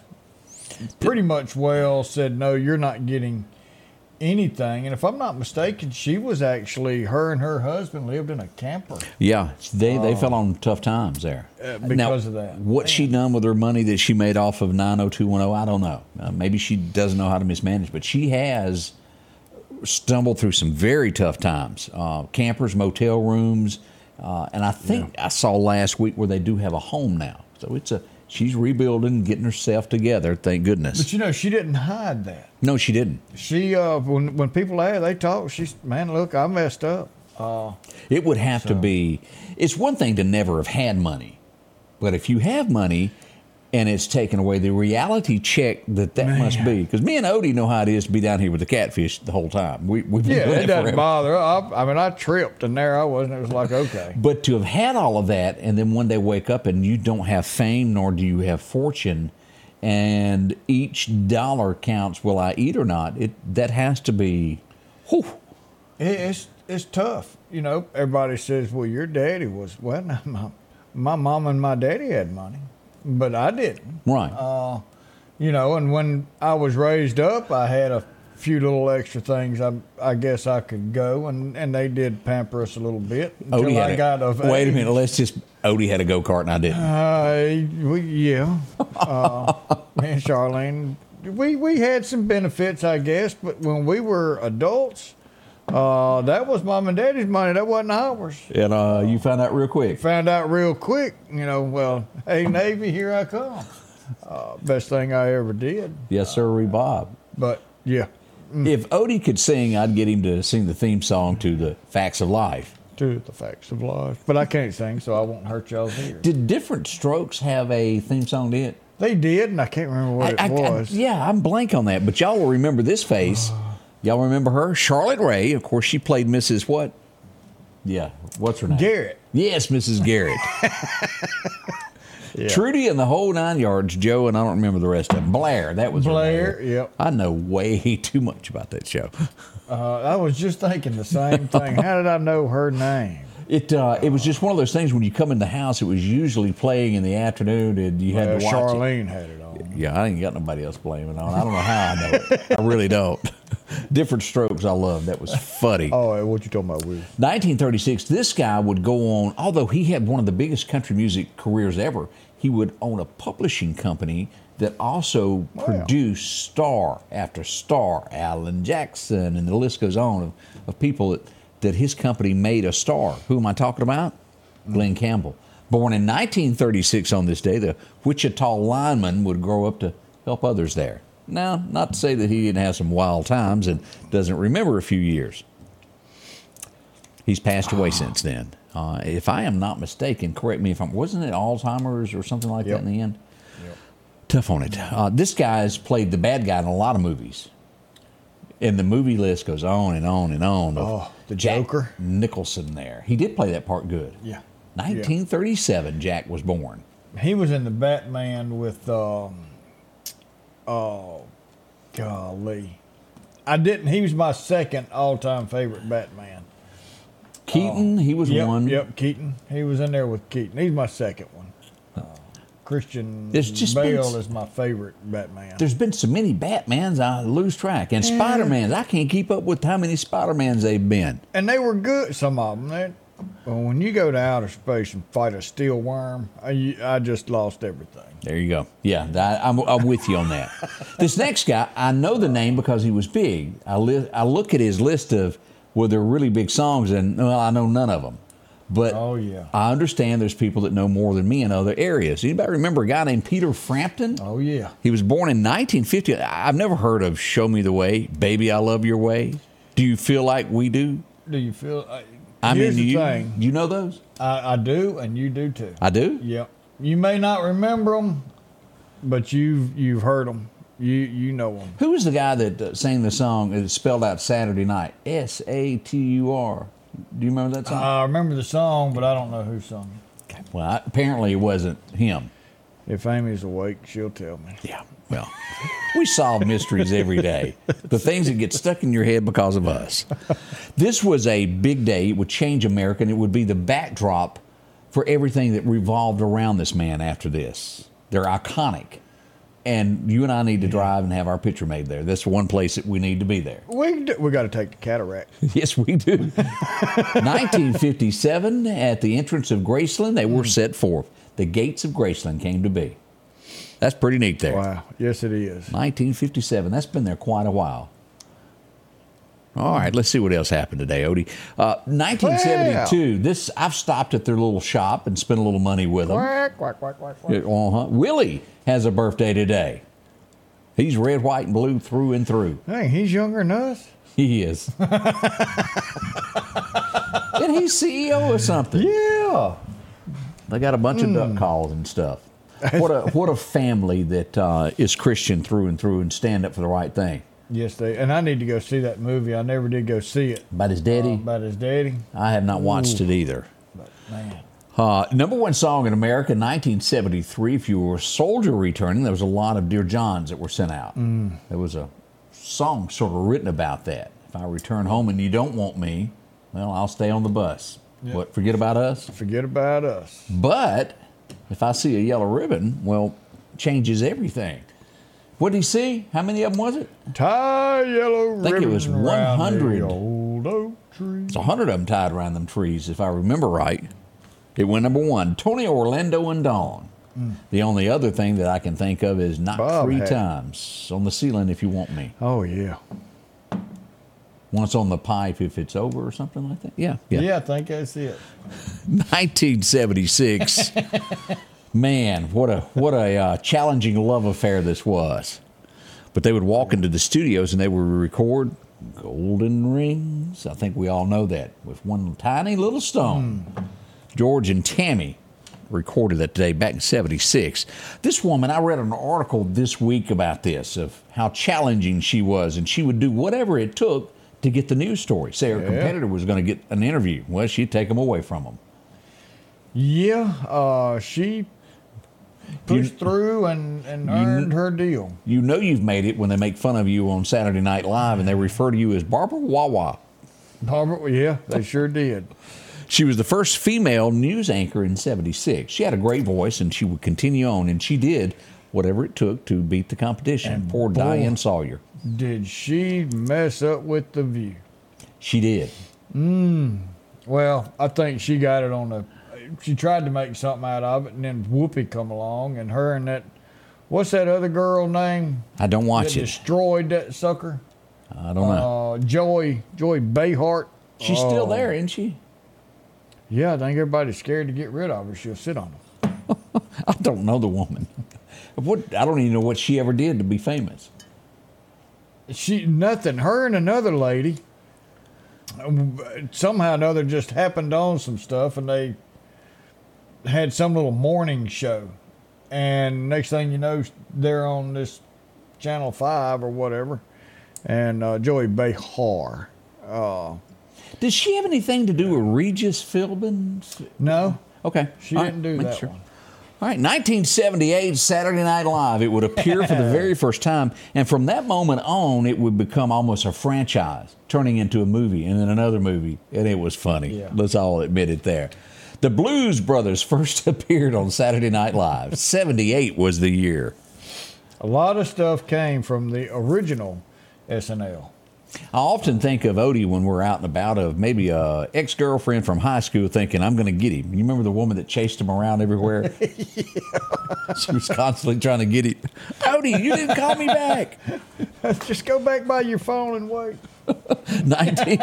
pretty much well said, no, you're not getting anything. And if I'm not mistaken, she was actually, her and her husband lived in a camper.
Yeah, they, they
uh,
fell on tough times there.
Uh, because
now,
of that.
What she done with her money that she made off of nine oh two one oh, I don't know. Uh, maybe she doesn't know how to mismanage, but she has stumbled through some very tough times. Uh, campers, motel rooms, uh, and I think yeah. I saw last week where they do have a home now. So it's a she's rebuilding, getting herself together. Thank goodness.
But you know, she didn't hide that.
No, she didn't.
She uh, when when people ask, they talk. She's man, look, I messed up. Uh,
it would have
so.
to be. It's one thing to never have had money, but if you have money and it's taken away, the reality check that that
Man.
must be. Because me and Odie know how it is to be down here with the catfish the whole time. We, we've been
yeah,
doing
it
it
doesn't
forever.
bother. I, I mean, I tripped, and there I was, and it was like, okay.
But to have had all of that, and then one day wake up and you don't have fame, nor do you have fortune, and each dollar counts, will I eat or not? It that has to be, whew.
It, it's it's tough. You know, everybody says, well, your daddy was, well, my, my mom and my daddy had money. But I didn't.
Right.
Uh, you know, and when I was raised up, I had a few little extra things I I guess I could go, and, and they did pamper us a little bit until
Odie
I
had
got
a,
of
Wait
age.
a minute, let's just, Odie had a go-kart and I didn't.
Uh, we, yeah. Uh, me and Charlene, we, we had some benefits, I guess, but when we were adults, Uh, that was mom and daddy's money. That wasn't ours.
And uh, you found out real quick.
Found out real quick. You know, well, hey, Navy, here I come. Uh, best thing I ever did.
Yes, sir, Bob.
But, yeah. Mm.
If Odie could sing, I'd get him to sing the theme song to the Facts of Life.
To the Facts of Life. But I can't sing, so I won't hurt y'all's ears.
Did Different Strokes have a theme song to it?
They did, and I can't remember what
I,
it
I,
was.
I, yeah, I'm blank on that, but y'all will remember this face. Y'all remember her? Charlotte Ray. Of course, she played Missus what? Yeah. What's her name?
Garrett.
Yes, Missus Garrett.
Yeah.
Trudy and the whole nine yards, Joe, and I don't remember the rest of them. Blair, that was
Blair,
her name.
yep.
I know way too much about that show.
Uh, I was just thinking the same thing. How did I know her name?
It uh, it was just one of those things when you come in the house, it was usually playing in the afternoon and you had
Well,
to watch
Charlene
it.
had it on.
Yeah, I ain't got nobody else blaming on. I don't know how I know it. I really don't. Different Strokes I love. That was funny.
Oh, what you talking about, Will?
nineteen thirty-six, this guy would go on, although he had one of the biggest country music careers ever, he would own a publishing company that also
Wow.
produced star after star, Alan Jackson, and the list goes on of, of people that, that his company made a star. Who am I talking about? Mm. Glenn Campbell. Born in nineteen thirty-six on this day, the Wichita lineman would grow up to help others there. Now, not to say that he didn't have some wild times and doesn't remember a few years. He's passed away since then. Uh, if I am not mistaken, correct me if I'm, wasn't it Alzheimer's or something like
Yep.
that in the end?
Yep.
Tough on it. Uh, this guy's played the bad guy in a lot of movies. And the movie list goes on and on and on.
Oh, the
Jack
Joker?
Nicholson there. He did play that part good.
Yeah.
nineteen thirty-seven, Jack was born.
He was in the Batman with, um, oh, golly. I didn't, he was my second all-time favorite Batman.
Keaton, he was
Yep,
one.
Yep, Keaton. He was in there with Keaton. He's my second one. Uh, Christian
There's just
Bale
been-
is my favorite Batman.
There's been so many Batmans, I lose track. And Spider-Mans, I can't keep up with how many Spider-Mans they've been.
And they were good, some of them. They, well, when you go to outer space and fight a steel worm, I, I just lost everything.
There you go. Yeah, I, I'm, I'm with you on that. This next guy, I know the name because he was big. I, li- I look at his list of, well, they're really big songs, and well, I know none of them. But
Oh, yeah.
I understand there's people that know more than me in other areas. Anybody remember a guy named Peter Frampton?
Oh, yeah.
He was born in nineteen fifty. I've never heard of Show Me the Way, Baby I Love Your Way. Do you feel like we do?
Do you feel... Uh,
I
here's
mean,
the
you,
thing.
you know those?
I, I do, and you do, too.
I do?
Yep. You may not remember them, but you've, you've heard them. You, you know them.
Who was the guy that uh, sang the song that spelled out Saturday Night? S A T U R. Do you remember that song?
I remember the song, but I don't know who sung it.
Well, I, apparently it wasn't him.
If Amy's awake, she'll tell me.
Yeah, well, we solve mysteries every day. The things that get stuck in your head because of us. This was a big day. It would change America, and it would be the backdrop for everything that revolved around this man after this. They're iconic. And you and I need to drive and have our picture made there. That's one place that we need to be there.
We do, we got to take the cataract.
Yes, we do. nineteen fifty-seven, at the entrance of Graceland, they were set forth. The gates of Graceland came to be. That's pretty neat there.
Wow. Yes, it is.
nineteen fifty-seven. That's been there quite a while. All right, let's see what else happened today, Odie. Uh, nineteen seventy-two. This I've stopped at their little shop and spent a little money with them.
Quack, quack, quack, quack, quack.
Uh-huh. Willie has a birthday today. He's red, white, and blue through and through.
Hey, he's younger than us.
He is. And he's C E O of something.
Yeah.
They got a bunch
Mm.
of duck calls and stuff. What a what a family that uh, is Christian through and through and stand up for the right thing.
Yes, they. And I need to go see that movie. I never did go see it.
About his daddy?
Uh, about his daddy.
I have not watched
Ooh.
it either.
But man.
Uh, number one song in America, nineteen seventy-three. If you were a soldier returning, there was a lot of Dear Johns that were sent out.
Mm.
There was a song sort of written about that. If I return home and you don't want me, well, I'll stay on the bus.
Yep.
What, forget about us?
Forget about us.
But if I see a yellow ribbon, well, changes everything. What did he see? How many of them was it?
Tie yellow
I think it
ribbon
was
around
one hundred.
the old oak tree.
It's one hundred of them tied around them trees, if I remember right. It went number one. Tony Orlando and Dawn. Mm. The only other thing that I can think of is Knock
Bob
Three
had-
Times on the ceiling if you want me.
Oh, yeah.
Once on the pipe if it's over or something like that. Yeah.
Yeah,
Yeah.
I think that's it.
nineteen seventy-six. Man, what a what a uh, challenging love affair this was. But they would walk into the studios and they would record Golden Rings. I think we all know that with one tiny little stone. Mm. George and Tammy recorded that today back in seventy-six. This woman, I read an article this week about this, of how challenging she was, and she would do whatever it took to get the news story. Say her
Yeah.
competitor was going to get an interview. Well, she'd take them away from them.
Yeah, uh, she pushed
You-
through and, and
you-
earned her deal.
You know you've made it when they make fun of you on Saturday Night Live and they refer to you as Barbara Wawa.
Barbara, yeah, they sure did.
She was the first female news anchor in seventy-six. She had a great voice, and she would continue on, and she did whatever it took to beat the competition.
And
Poor
boy,
Diane Sawyer.
Did she mess up with the View?
She did.
Well, I think she got it on the. She tried to make something out of it, and then Whoopi come along, and her and that. What's that other girl name?
I don't watch
that
it.
Destroyed that sucker.
I don't know.
Uh, Joy Joy Behart.
She's still
Oh,
there, isn't she?
Yeah, I think everybody's scared to get rid of her. She'll sit on them.
I don't know the woman. What I don't even know what she ever did to be famous.
She nothing. Her and another lady. um, Somehow or another just happened on some stuff, and they had some little morning show. And next thing you know, they're on this Channel Five or whatever. And uh, Joey Behar. Uh,
Did she have anything to do with Regis Philbin?
no,
Okay.
she
All
didn't
right,
do
make
that
sure.
one.
All right, nineteen seventy-eight, Saturday Night Live. It would appear for the very first time, and from that moment on, it would become almost a franchise, turning into a movie and then another movie, and it was funny.
Yeah.
Let's all admit it there. The Blues Brothers first appeared on Saturday Night Live. seventy-eight was the year.
A lot of stuff came from the original S N L.
I often think of Odie when we're out and about, of maybe a ex-girlfriend from high school thinking, I'm going to get him. You remember the woman that chased him around everywhere? She was constantly trying to get him. Odie, you didn't call me back.
Just go back by your phone and wait.
nineteen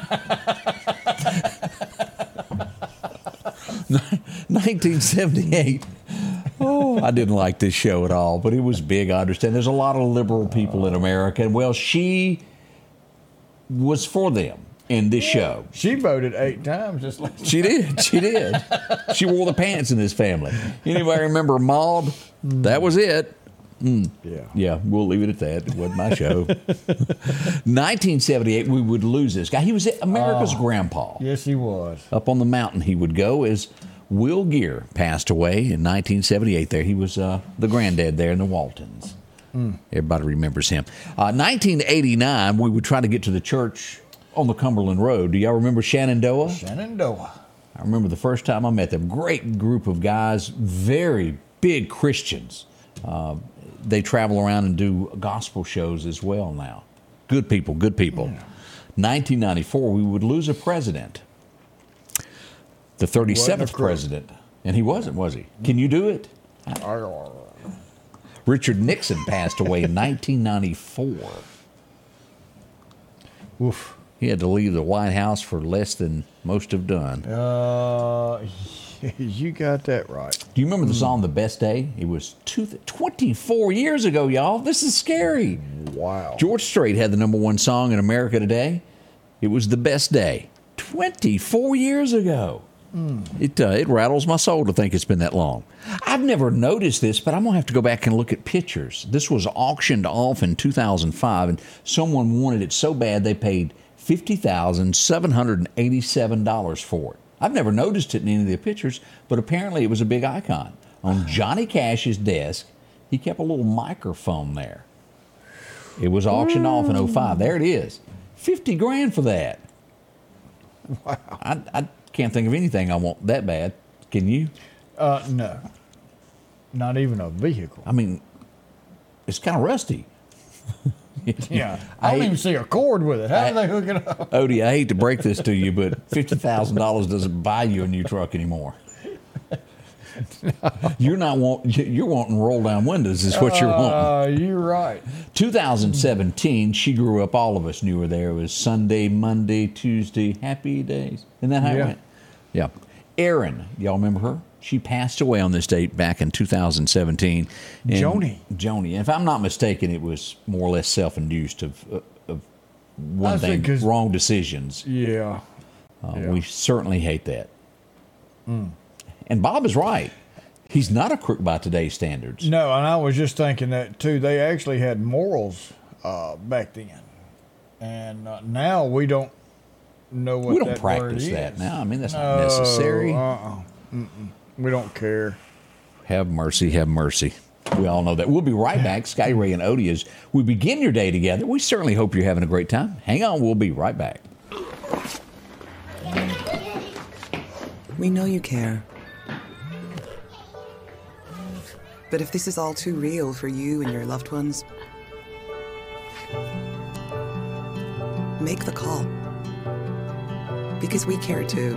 nineteen seventy-eight. Oh, I didn't like this show at all, but it was big. I understand. There's a lot of liberal people in America. And, well, she was for them in this show.
She voted eight times just like
She did. She did. She wore the pants in this family. Anybody remember Maude? That was it. Mm.
Yeah.
Yeah, we'll leave it at that. It wasn't my show. nineteen seventy-eight, we would lose this guy. He was America's grandpa.
Yes, he was.
Up on the mountain he would go as Will Geer passed away in nineteen seventy-eight there. He was uh, the granddad there in the Waltons. Mm. Everybody remembers him. Uh, nineteen eighty-nine, we would try to get to the church on the Cumberland Road. Do y'all remember Shenandoah?
Shenandoah.
I remember the first time I met them. Great group of guys, very big Christians. Uh, they travel around and do gospel shows as well now. Good people, good people. Yeah. nineteen ninety-four, we would lose a president. The thirty-seventh president. And he wasn't, was he? Can you do it? Richard Nixon passed away in nineteen ninety-four.
Oof.
He had to leave the White House for less than most have done.
Uh, you got that right.
Do you remember the song The Best Day? It was two, twenty-four years ago, y'all. This is scary.
Wow.
George Strait had the number one song in America today. It was The Best Day. twenty-four years ago. Mm. It uh, it rattles my soul to think it's been that long. I've never noticed this, but I'm going to have to go back and look at pictures. This was auctioned off in two thousand five, and someone wanted it so bad they paid fifty thousand seven hundred eighty-seven dollars for it. I've never noticed it in any of the pictures, but apparently it was a big icon. On Johnny Cash's desk, he kept a little microphone there. It was auctioned mm. off in oh five. There it is. fifty grand for that.
Wow.
I, I can't think of anything I want that bad. Can you?
Uh, no. Not even a vehicle.
I mean, it's kind of rusty.
Yeah. I don't I even see a cord with it. How I, do they hook it up?
Odie, I hate to break this to you, but fifty thousand dollars doesn't buy you a new truck anymore. No. You're not want, you're wanting roll down windows is what you're wanting.
Uh, you're right.
two thousand seventeen, she grew up. All of us knew her there. It was Sunday, Monday, Tuesday, happy days. Isn't that how
yeah.
it went? Yeah. Erin, y'all remember her? She passed away on this date back in two thousand seventeen. And
Joni.
Joni. And if I'm not mistaken, it was more or less self-induced of, of one
I
thing, wrong decisions.
Yeah.
Uh,
yeah.
We certainly hate that.
Mm.
And Bob is right. He's not a crook by today's standards.
No, and I was just thinking that too. They actually had morals uh, back then, and uh, now we don't know what
we don't
that
practice
word
that
is.
now. I mean, that's
no,
not necessary.
Uh-uh. We don't care.
Have mercy, have mercy. We all know that. We'll be right back. Scotty Ray and Odie, as we begin your day together. We certainly hope you're having a great time. Hang on, we'll be right back.
We know you care. But if this is all too real for you and your loved ones, make the call. Because we care too.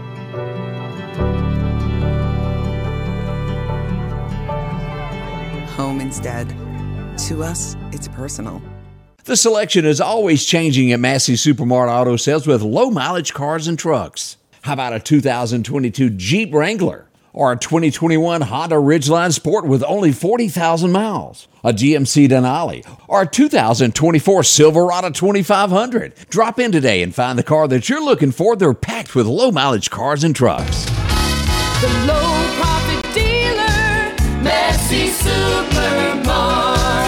Home instead. To us, it's personal.
The selection is always changing at Massey Supermart Auto Sales with low-mileage cars and trucks. How about a two thousand twenty-two Jeep Wrangler? Or a twenty twenty-one Honda Ridgeline Sport with only forty thousand miles? A G M C Denali? Or a two thousand twenty-four Silverado twenty-five hundred? Drop in today and find the car that you're looking for. They're packed with low-mileage cars and trucks.
The low-profit dealer, Massey Supermart.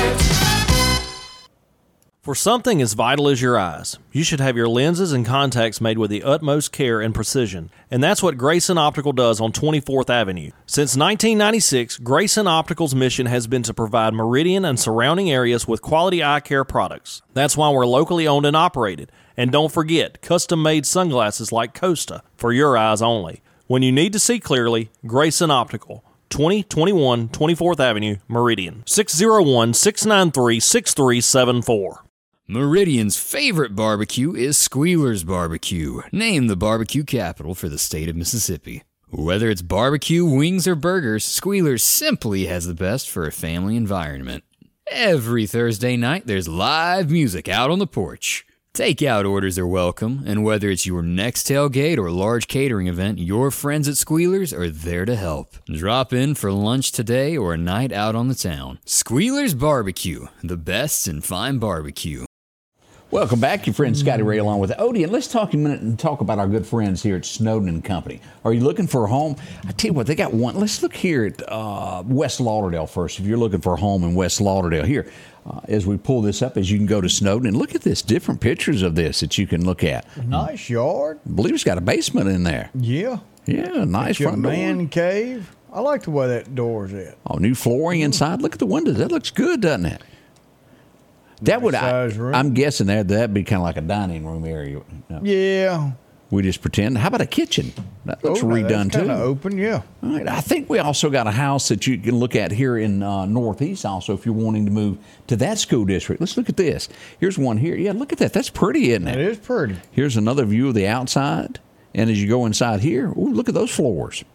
For something as vital as your eyes, you should have your lenses and contacts made with the utmost care and precision. And that's what Grayson Optical does on twenty-fourth Avenue. Since nineteen ninety-six, Grayson Optical's mission has been to provide Meridian and surrounding areas with quality eye care products. That's why we're locally owned and operated. And don't forget, custom-made sunglasses like Costa for your eyes only. When you need to see clearly, Grayson Optical. twenty twenty-one twenty-fourth Avenue, Meridian. six oh one, six nine three, six three seven four.
Meridian's favorite barbecue is Squealer's Barbecue, named the barbecue capital for the state of Mississippi. Whether it's barbecue, wings, or burgers, Squealer's simply has the best for a family environment. Every Thursday night, there's live music out on the porch. Takeout orders are welcome, and whether it's your next tailgate or large catering event, your friends at Squealer's are there to help. Drop in for lunch today or a night out on the town. Squealer's Barbecue, the best in fine barbecue.
Welcome back, your friend Scotty Ray along with Odie, and let's talk a minute and talk about our good friends here at Snowden and Company. Are you looking for a home? I tell you what, they got one. Let's look here at uh, West Lauderdale first. If you're looking for a home in West Lauderdale, here, uh, as we pull this up, as you can go to Snowden and look at this, different pictures of this that you can look at.
Nice yard.
I believe it's got a basement in there.
Yeah.
Yeah, nice
Your
front door.
man cave. I like the way that door's at.
Oh, new flooring inside. Look at the windows. That looks good, doesn't it? That would, I, I'm guessing that that'd be kind of like a dining room area.
Yeah.
We just pretend. How about a kitchen? That looks
oh,
redone
that's
too.
Kind of open, yeah.
All right. I think we also got a house that you can look at here in uh, Northeast. Also, if you're wanting to move to that school district, let's look at this. Here's one here. Yeah, look at that. That's pretty, isn't it?
It is pretty.
Here's another view of the outside, and as you go inside here, ooh, look at those floors.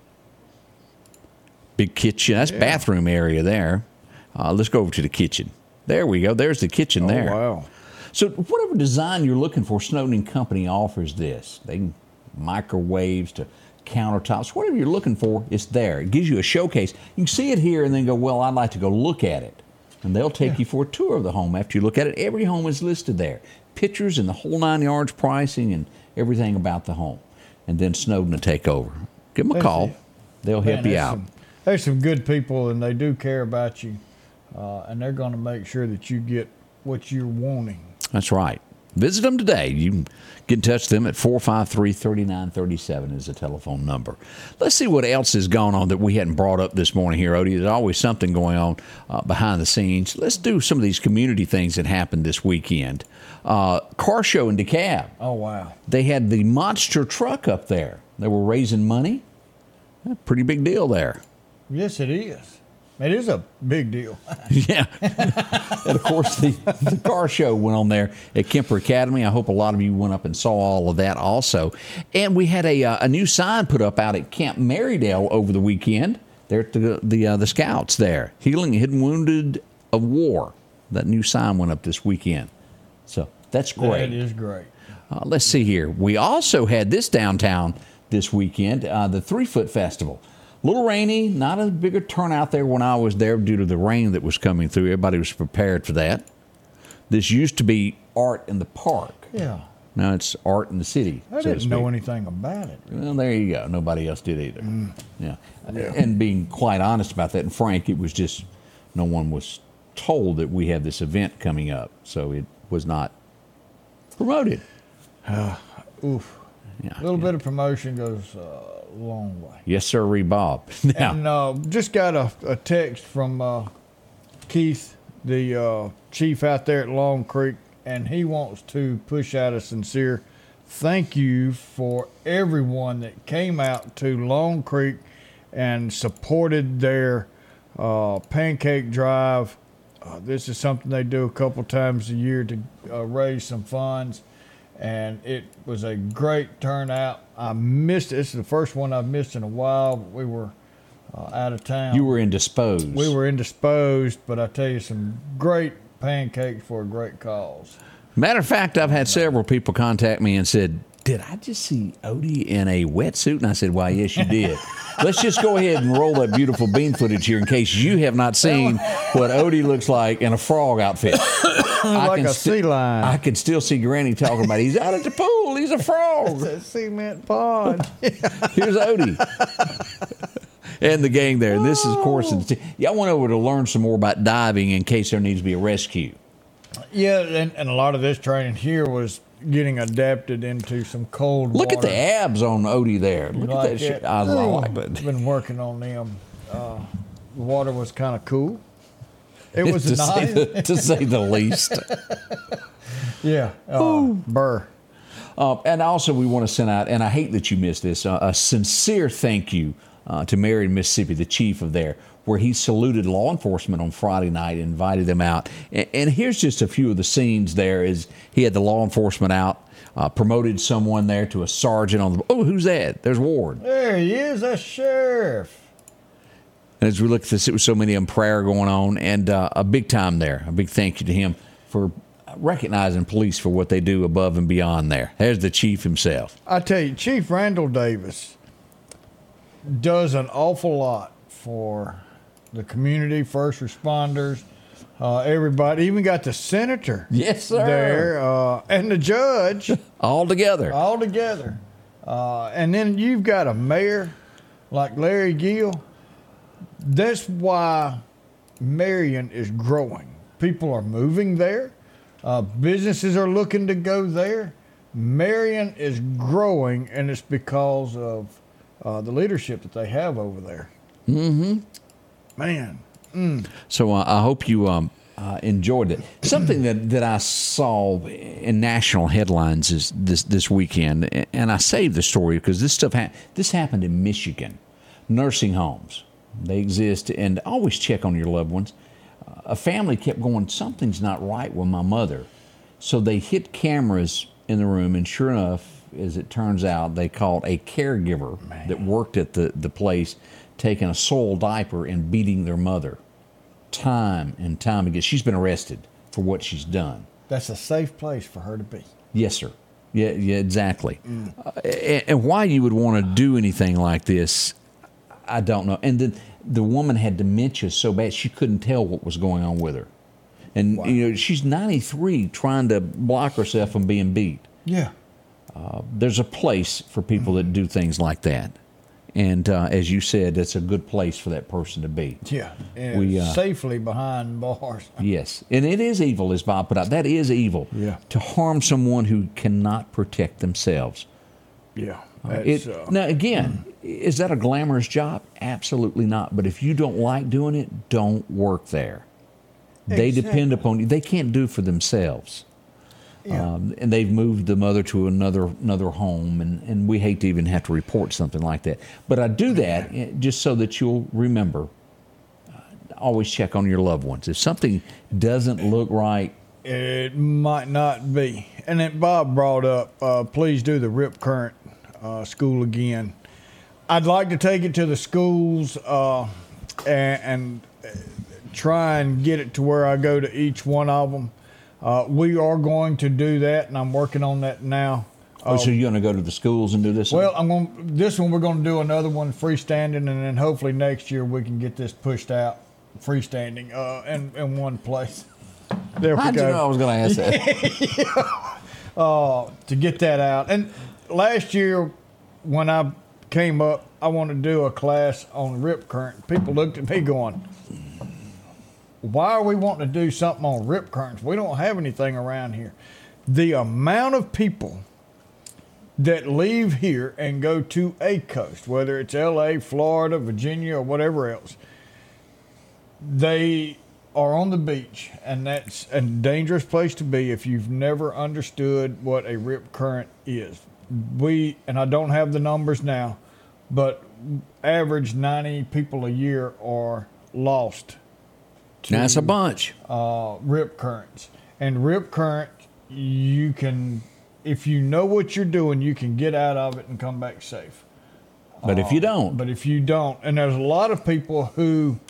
Big kitchen. That's yeah. bathroom area there. Uh, let's go over to the kitchen. There we go. There's the kitchen
oh,
there.
Wow.
So whatever design you're looking for, Snowden and Company offers this. They can microwaves to countertops. Whatever you're looking for, it's there. It gives you a showcase. You can see it here and then go, well, I'd like to go look at it. And they'll take yeah. you for a tour of the home after you look at it. Every home is listed there. Pictures and the whole nine yards, pricing and everything about the home. And then Snowden will take over. Give them a
That's
call.
It.
They'll
Man,
help you out.
Some, there's some good people, and they do care about you. Uh, and they're going to make sure that you get what you're wanting.
That's right. Visit them today. You can get in touch with them at four five three, three nine three seven is the telephone number. Let's see what else has gone on that we hadn't brought up this morning here, Odie. There's always something going on uh, behind the scenes. Let's do some of these community things that happened this weekend. Uh, car show in DeKalb.
Oh, wow.
They had the monster truck up there. They were raising money. A pretty big deal there.
Yes, it is. It is a big deal.
Yeah. And, of course, the, the car show went on there at Kemper Academy. I hope a lot of you went up and saw all of that also. And we had a, uh, a new sign put up out at Camp Marydale over the weekend. There at the, the, uh, the Scouts there. Healing Hidden Wounded of War. That new sign went up this weekend. So that's great.
That is great.
Uh, let's see here. We also had this downtown this weekend, uh, the Three Foot Festival. A little rainy, not a bigger turnout there when I was there due to the rain that was coming through. Everybody was prepared for that. This used to be Art in the Park.
Yeah.
Now it's art in the city.
I
so to
didn't know
speak.
anything about it.
Well, there you go. Nobody else did either.
Mm.
Yeah.
Yeah.
And being quite honest about that, and frank, it was just no one was told that we have this event coming up, so it was not promoted.
Uh, oof.
Yeah,
a little
yeah.
bit of promotion goes a long way.
Yes, sir, Bob. Now,
And uh, just got a, a text from uh, Keith, the uh, chief out there at Long Creek, and he wants to push out a sincere thank you for everyone that came out to Long Creek and supported their uh, pancake drive. Uh, this is something they do a couple times a year to uh, raise some funds, and it was a great turnout. I missed it. This is the first one I've missed in a while. We were uh, out of town.
you were indisposed.
We were indisposed, but I tell you, some great pancakes for a great cause.
Matter of fact, I've had several people contact me and said, did I just see Odie in a wetsuit? And I said, why, yes, you did. Let's just go ahead and roll that beautiful bean footage here in case you have not seen what Odie looks like in a frog outfit.
Like a
sti-
sea lion.
I can still see Granny talking about, he's out at the pool, he's a frog.
It's a cement pond.
Here's Odie. And the gang there. And this is, of course, y'all went over to learn some more about diving in case there needs to be a rescue.
Yeah, and, and a lot of this training here was getting adapted into some cold
Look
water.
at the abs on Odie there. Look
Like
at that shit.
it.
I
Oh,
like it.
Been working on them. Uh, the water was kind of cool. It was
to,
nice.
say the, to say the least.
Yeah. Uh, burr.
Uh, and also, we want to send out, and I hate that you missed this, uh, a sincere thank you uh, to Marion, Mississippi, the chief of there, where he saluted law enforcement on Friday night and invited them out. And, and here's just a few of the scenes there. Is he had the law enforcement out, uh, promoted someone there to a sergeant on the, oh, who's that? There's Ward.
There he is, a sheriff.
And as we look at this, it was so many of them prayer going on, and uh, a big time there. A big thank you to him for recognizing police for what they do above and beyond there. There's the chief himself.
I tell you, Chief Randall Davis does an awful lot for the community, first responders, uh, everybody. Even got the senator
Yes, sir.
there, uh, and the judge.
All together.
All together. Uh, and then you've got a mayor like Larry Gill. That's why Marion is growing. People are moving there. Uh, businesses are looking to go there. Marion is growing, and it's because of uh, the leadership that they have over there.
Mm-hmm.
Man. Mm.
So uh, I hope you um, uh, enjoyed it. Something that, that I saw in national headlines is this this weekend, and I saved the story because this stuff ha- this happened in Michigan. Nursing homes, they exist, and always check on your loved ones. Uh, a family kept going, something's not right with my mother, so they hit cameras in the room, and sure enough, as it turns out, they caught a caregiver Man. that worked at the, the place taking a soiled diaper and beating their mother time and time again. She's been arrested for what she's done.
That's a safe place for her to be.
Yes, sir. Yeah, yeah, exactly.
Mm.
Uh, and, and why you would want to do anything like this, I don't know. And the, the woman had dementia so bad she couldn't tell what was going on with her. And, wow. you know, she's ninety-three trying to block herself from being beat.
Yeah.
Uh, there's a place for people that do things like that. And uh, as you said, it's a good place for that person to be.
Yeah, and
we, uh,
safely behind bars.
Yes, and it is evil, as Bob put out. That is evil.
Yeah.
To harm someone who cannot protect themselves.
Yeah.
Uh, it, uh, now, again, mm. is that a glamorous job? Absolutely not. But if you don't like doing it, don't work there. They
exactly.
depend upon you. They can't do for themselves.
Yeah.
Um, and they've moved the mother to another another home, and, and we hate to even have to report something like that. But I do that just so that you'll remember, uh, always check on your loved ones. If something doesn't look right,
it might not be. And then Bob brought up, uh, please do the Rip Current uh, school again. I'd like to take it to the schools uh, and, and try and get it to where I go to each one of them. Uh, we are going to do that, and I'm working on that now.
Oh,
uh,
so you're going to go to the schools and do this?
Well, I'm going. This one we're going to do another one freestanding, and then hopefully next year we can get this pushed out freestanding uh, in in one place. There we
How'd
go.
you know I was going to ask that?
yeah. uh, to get that out. And last year, when I came up, I wanted to do a class on rip current. People looked at me going, why are we wanting to do something on rip currents? We don't have anything around here. The amount of people that leave here and go to a coast, whether it's L A, Florida, Virginia, or whatever else, they are on the beach, and that's a dangerous place to be if you've never understood what a rip current is. We, and I don't have the numbers now, but average ninety people a year are lost to
That's a bunch.
Uh, rip currents. And rip current, you can, if you know what you're doing, you can get out of it and come back safe.
But uh, if you don't.
But if you don't, and there's a lot of people who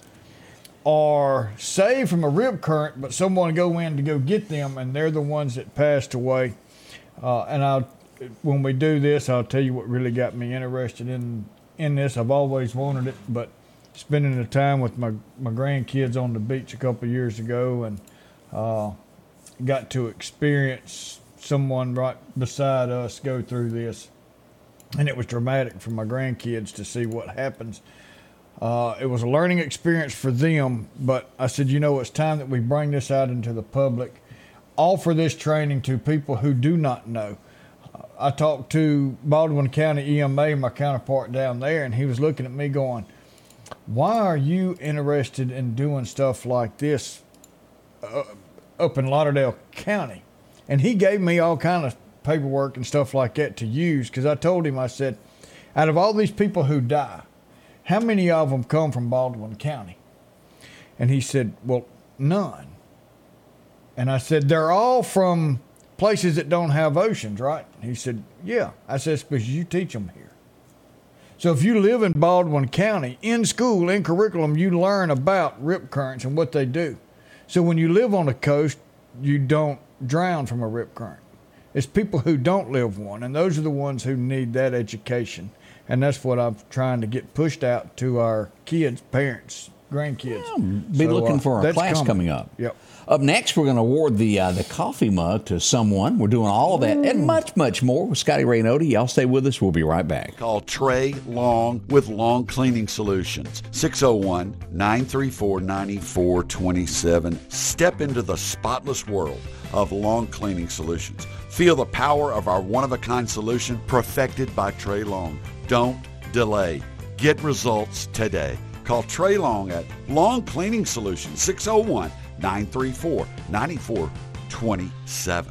are saved from a rip current, but someone go in to go get them, and they're the ones that passed away. Uh, and I'll, when we do this, I'll tell you what really got me interested in, in this. I've always wanted it, but spending the time with my, my grandkids on the beach a couple of years ago, and uh, got to experience someone right beside us go through this. And it was dramatic for my grandkids to see what happens. Uh, it was a learning experience for them, but I said, you know, it's time that we bring this out into the public, offer this training to people who do not know. Uh, I talked to Baldwin County E M A, my counterpart down there, and he was looking at me going, why are you interested in doing stuff like this uh, up in Lauderdale County? And he gave me all kind of paperwork and stuff like that to use, because I told him, I said, out of all these people who die, how many of them come from Baldwin County? And he said, well, none. And I said, they're all from places that don't have oceans, right? He said, yeah. I said, it's because you teach them here. So if you live in Baldwin County, in school, in curriculum, you learn about rip currents and what they do. So when you live on the coast, you don't drown from a rip current. It's people who don't live one, and those are the ones who need that education. And that's what I'm trying to get pushed out to our kids, parents, grandkids.
Yeah, be
so,
looking
uh,
for our class coming. coming up.
Yep.
Up next, we're going to award the uh, the coffee mug to someone. We're doing all of that and much, much more with Scotty Ray and Odie. Y'all stay with us. We'll be right back.
Call Trey Long with Long Cleaning Solutions. six oh one, nine three four, nine four two seven. Step into the spotless world of Long Cleaning Solutions. Feel the power of our one-of-a-kind solution perfected by Trey Long. Don't delay. Get results today. Call Trey Long at Long Cleaning Solutions, six oh one, nine three four, nine four two seven.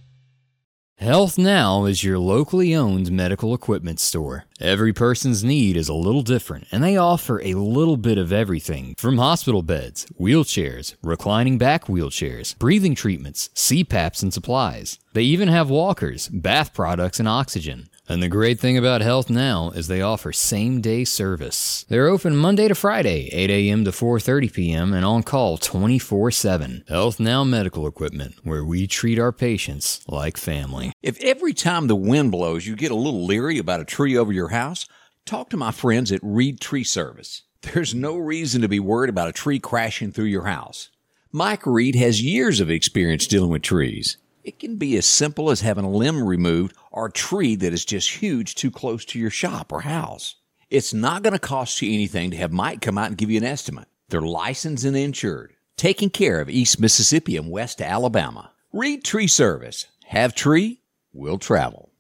Health Now is your locally owned medical equipment store. Every person's need is a little different, and they offer a little bit of everything from hospital beds, wheelchairs, reclining back wheelchairs, breathing treatments, C PAPs and supplies. They even have walkers, bath products, and oxygen. And the great thing about Health Now is they offer same-day service. They're open Monday to Friday, eight a.m. to four thirty p.m. and on call twenty-four seven. Health Now Medical Equipment, where we treat our patients like family.
If every time the wind blows you get a little leery about a tree over your house, talk to my friends at Reed Tree Service. There's no reason to be worried about a tree crashing through your house. Mike Reed has years of experience dealing with trees. It can be as simple as having a limb removed or a tree that is just huge too close to your shop or house. It's not going to cost you anything to have Mike come out and give you an estimate. They're licensed and insured, taking care of East Mississippi and West Alabama. Reed Tree Service. Have tree, will travel.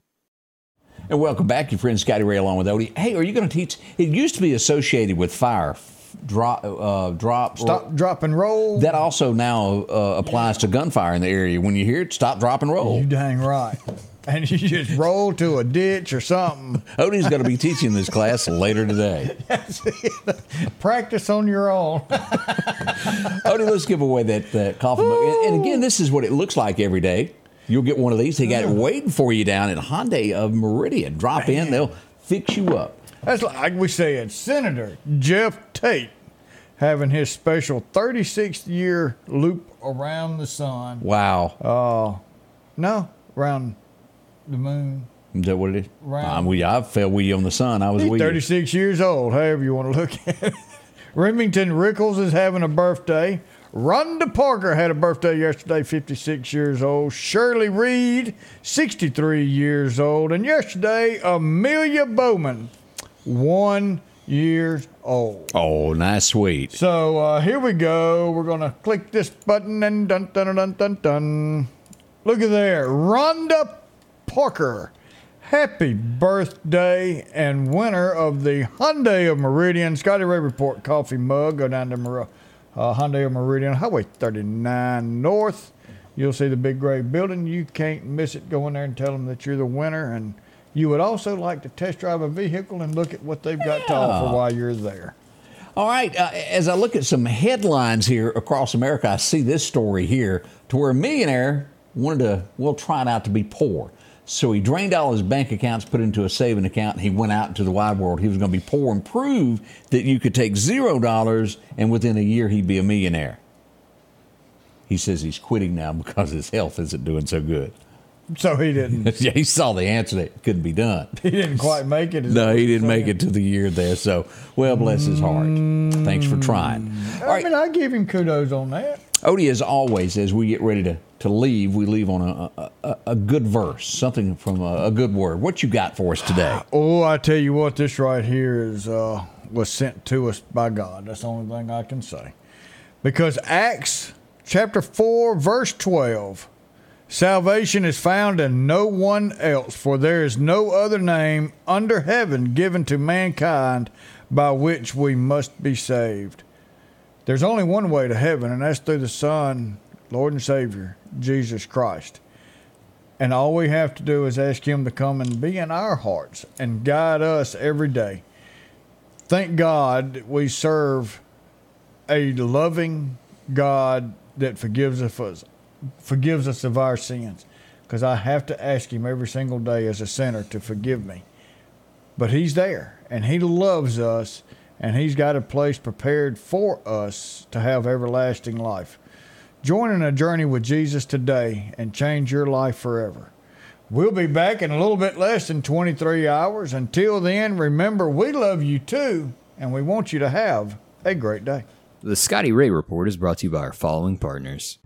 And welcome back, your friend Scotty Ray along with Odie. Hey, are you going to teach? It used to be associated with fire. Drop, uh, drop,
stop, drop, and roll.
That also now uh, applies yeah. to gunfire in the area. When you hear it, stop, drop, and roll.
You dang right. And you just roll to a ditch or something.
Odie's going to be teaching this class later today.
Practice on your own.
Odie, let's give away that, that coffee mug. And, and again, this is what it looks like every day. You'll get one of these. They got it waiting for you down at Hyundai of Meridian. Drop Man. in, they'll fix you up.
That's like we said, Senator Jeff Tate having his special thirty-sixth year loop around the sun.
Wow.
Uh, no, around the moon.
Is that what it is? Um, we, I fell with you on the sun. I was
He's
with you.
thirty-six years old, however you want to look at it. Remington Rickles is having a birthday. Rhonda Parker had a birthday yesterday, fifty-six years old. Shirley Reed, sixty-three years old. And yesterday, Amelia Bowman, one years old.
Oh, nice, sweet.
So uh, here we go. We're going to click this button and dun dun dun dun dun. Look at there. Rhonda Parker. Happy birthday and winner of the Hyundai of Meridian Scotty Ray Report coffee mug. Go down to Mer- uh, Hyundai of Meridian, Highway thirty-nine North. You'll see the big gray building. You can't miss it. Go in there and tell them that you're the winner. And you would also like to test drive a vehicle and look at what they've got
yeah.
to offer while you're there.
All right. Uh, as I look at some headlines here across America, I see this story here to where a millionaire wanted to, well, try it out to be poor. So he drained all his bank accounts, put it into a saving account, and he went out into the wide world. He was going to be poor and prove that you could take zero dollars and within a year he'd be a millionaire. He says he's quitting now because his health isn't doing so good.
So he didn't.
Yeah, he saw the answer that it couldn't be done.
He didn't quite make it.
No, he didn't make it to the year there. So, well, bless his heart. Thanks for trying.
I right. mean, I give him kudos on that.
Odie, as always, as we get ready to, to leave, we leave on a, a, a good verse, something from a, a good word. What you got for us today?
Oh, I tell you what, this right here is uh, was sent to us by God. That's the only thing I can say. Because Acts chapter four, verse twelve, salvation is found in no one else, for there is no other name under heaven given to mankind by which we must be saved. There's only one way to heaven, and that's through the Son, Lord and Savior, Jesus Christ. And all we have to do is ask him to come and be in our hearts and guide us every day. Thank God we serve a loving God that forgives us, forgives us of our sins, because I have to ask him every single day as a sinner to forgive me. But he's there, and he loves us, and he's got a place prepared for us to have everlasting life. Join in a journey with Jesus today and change your life forever. We'll be back in a little bit less than twenty-three hours. Until then, remember, we love you too, and we want you to have a great day.
The Scotty Ray Report is brought to you by our following partners.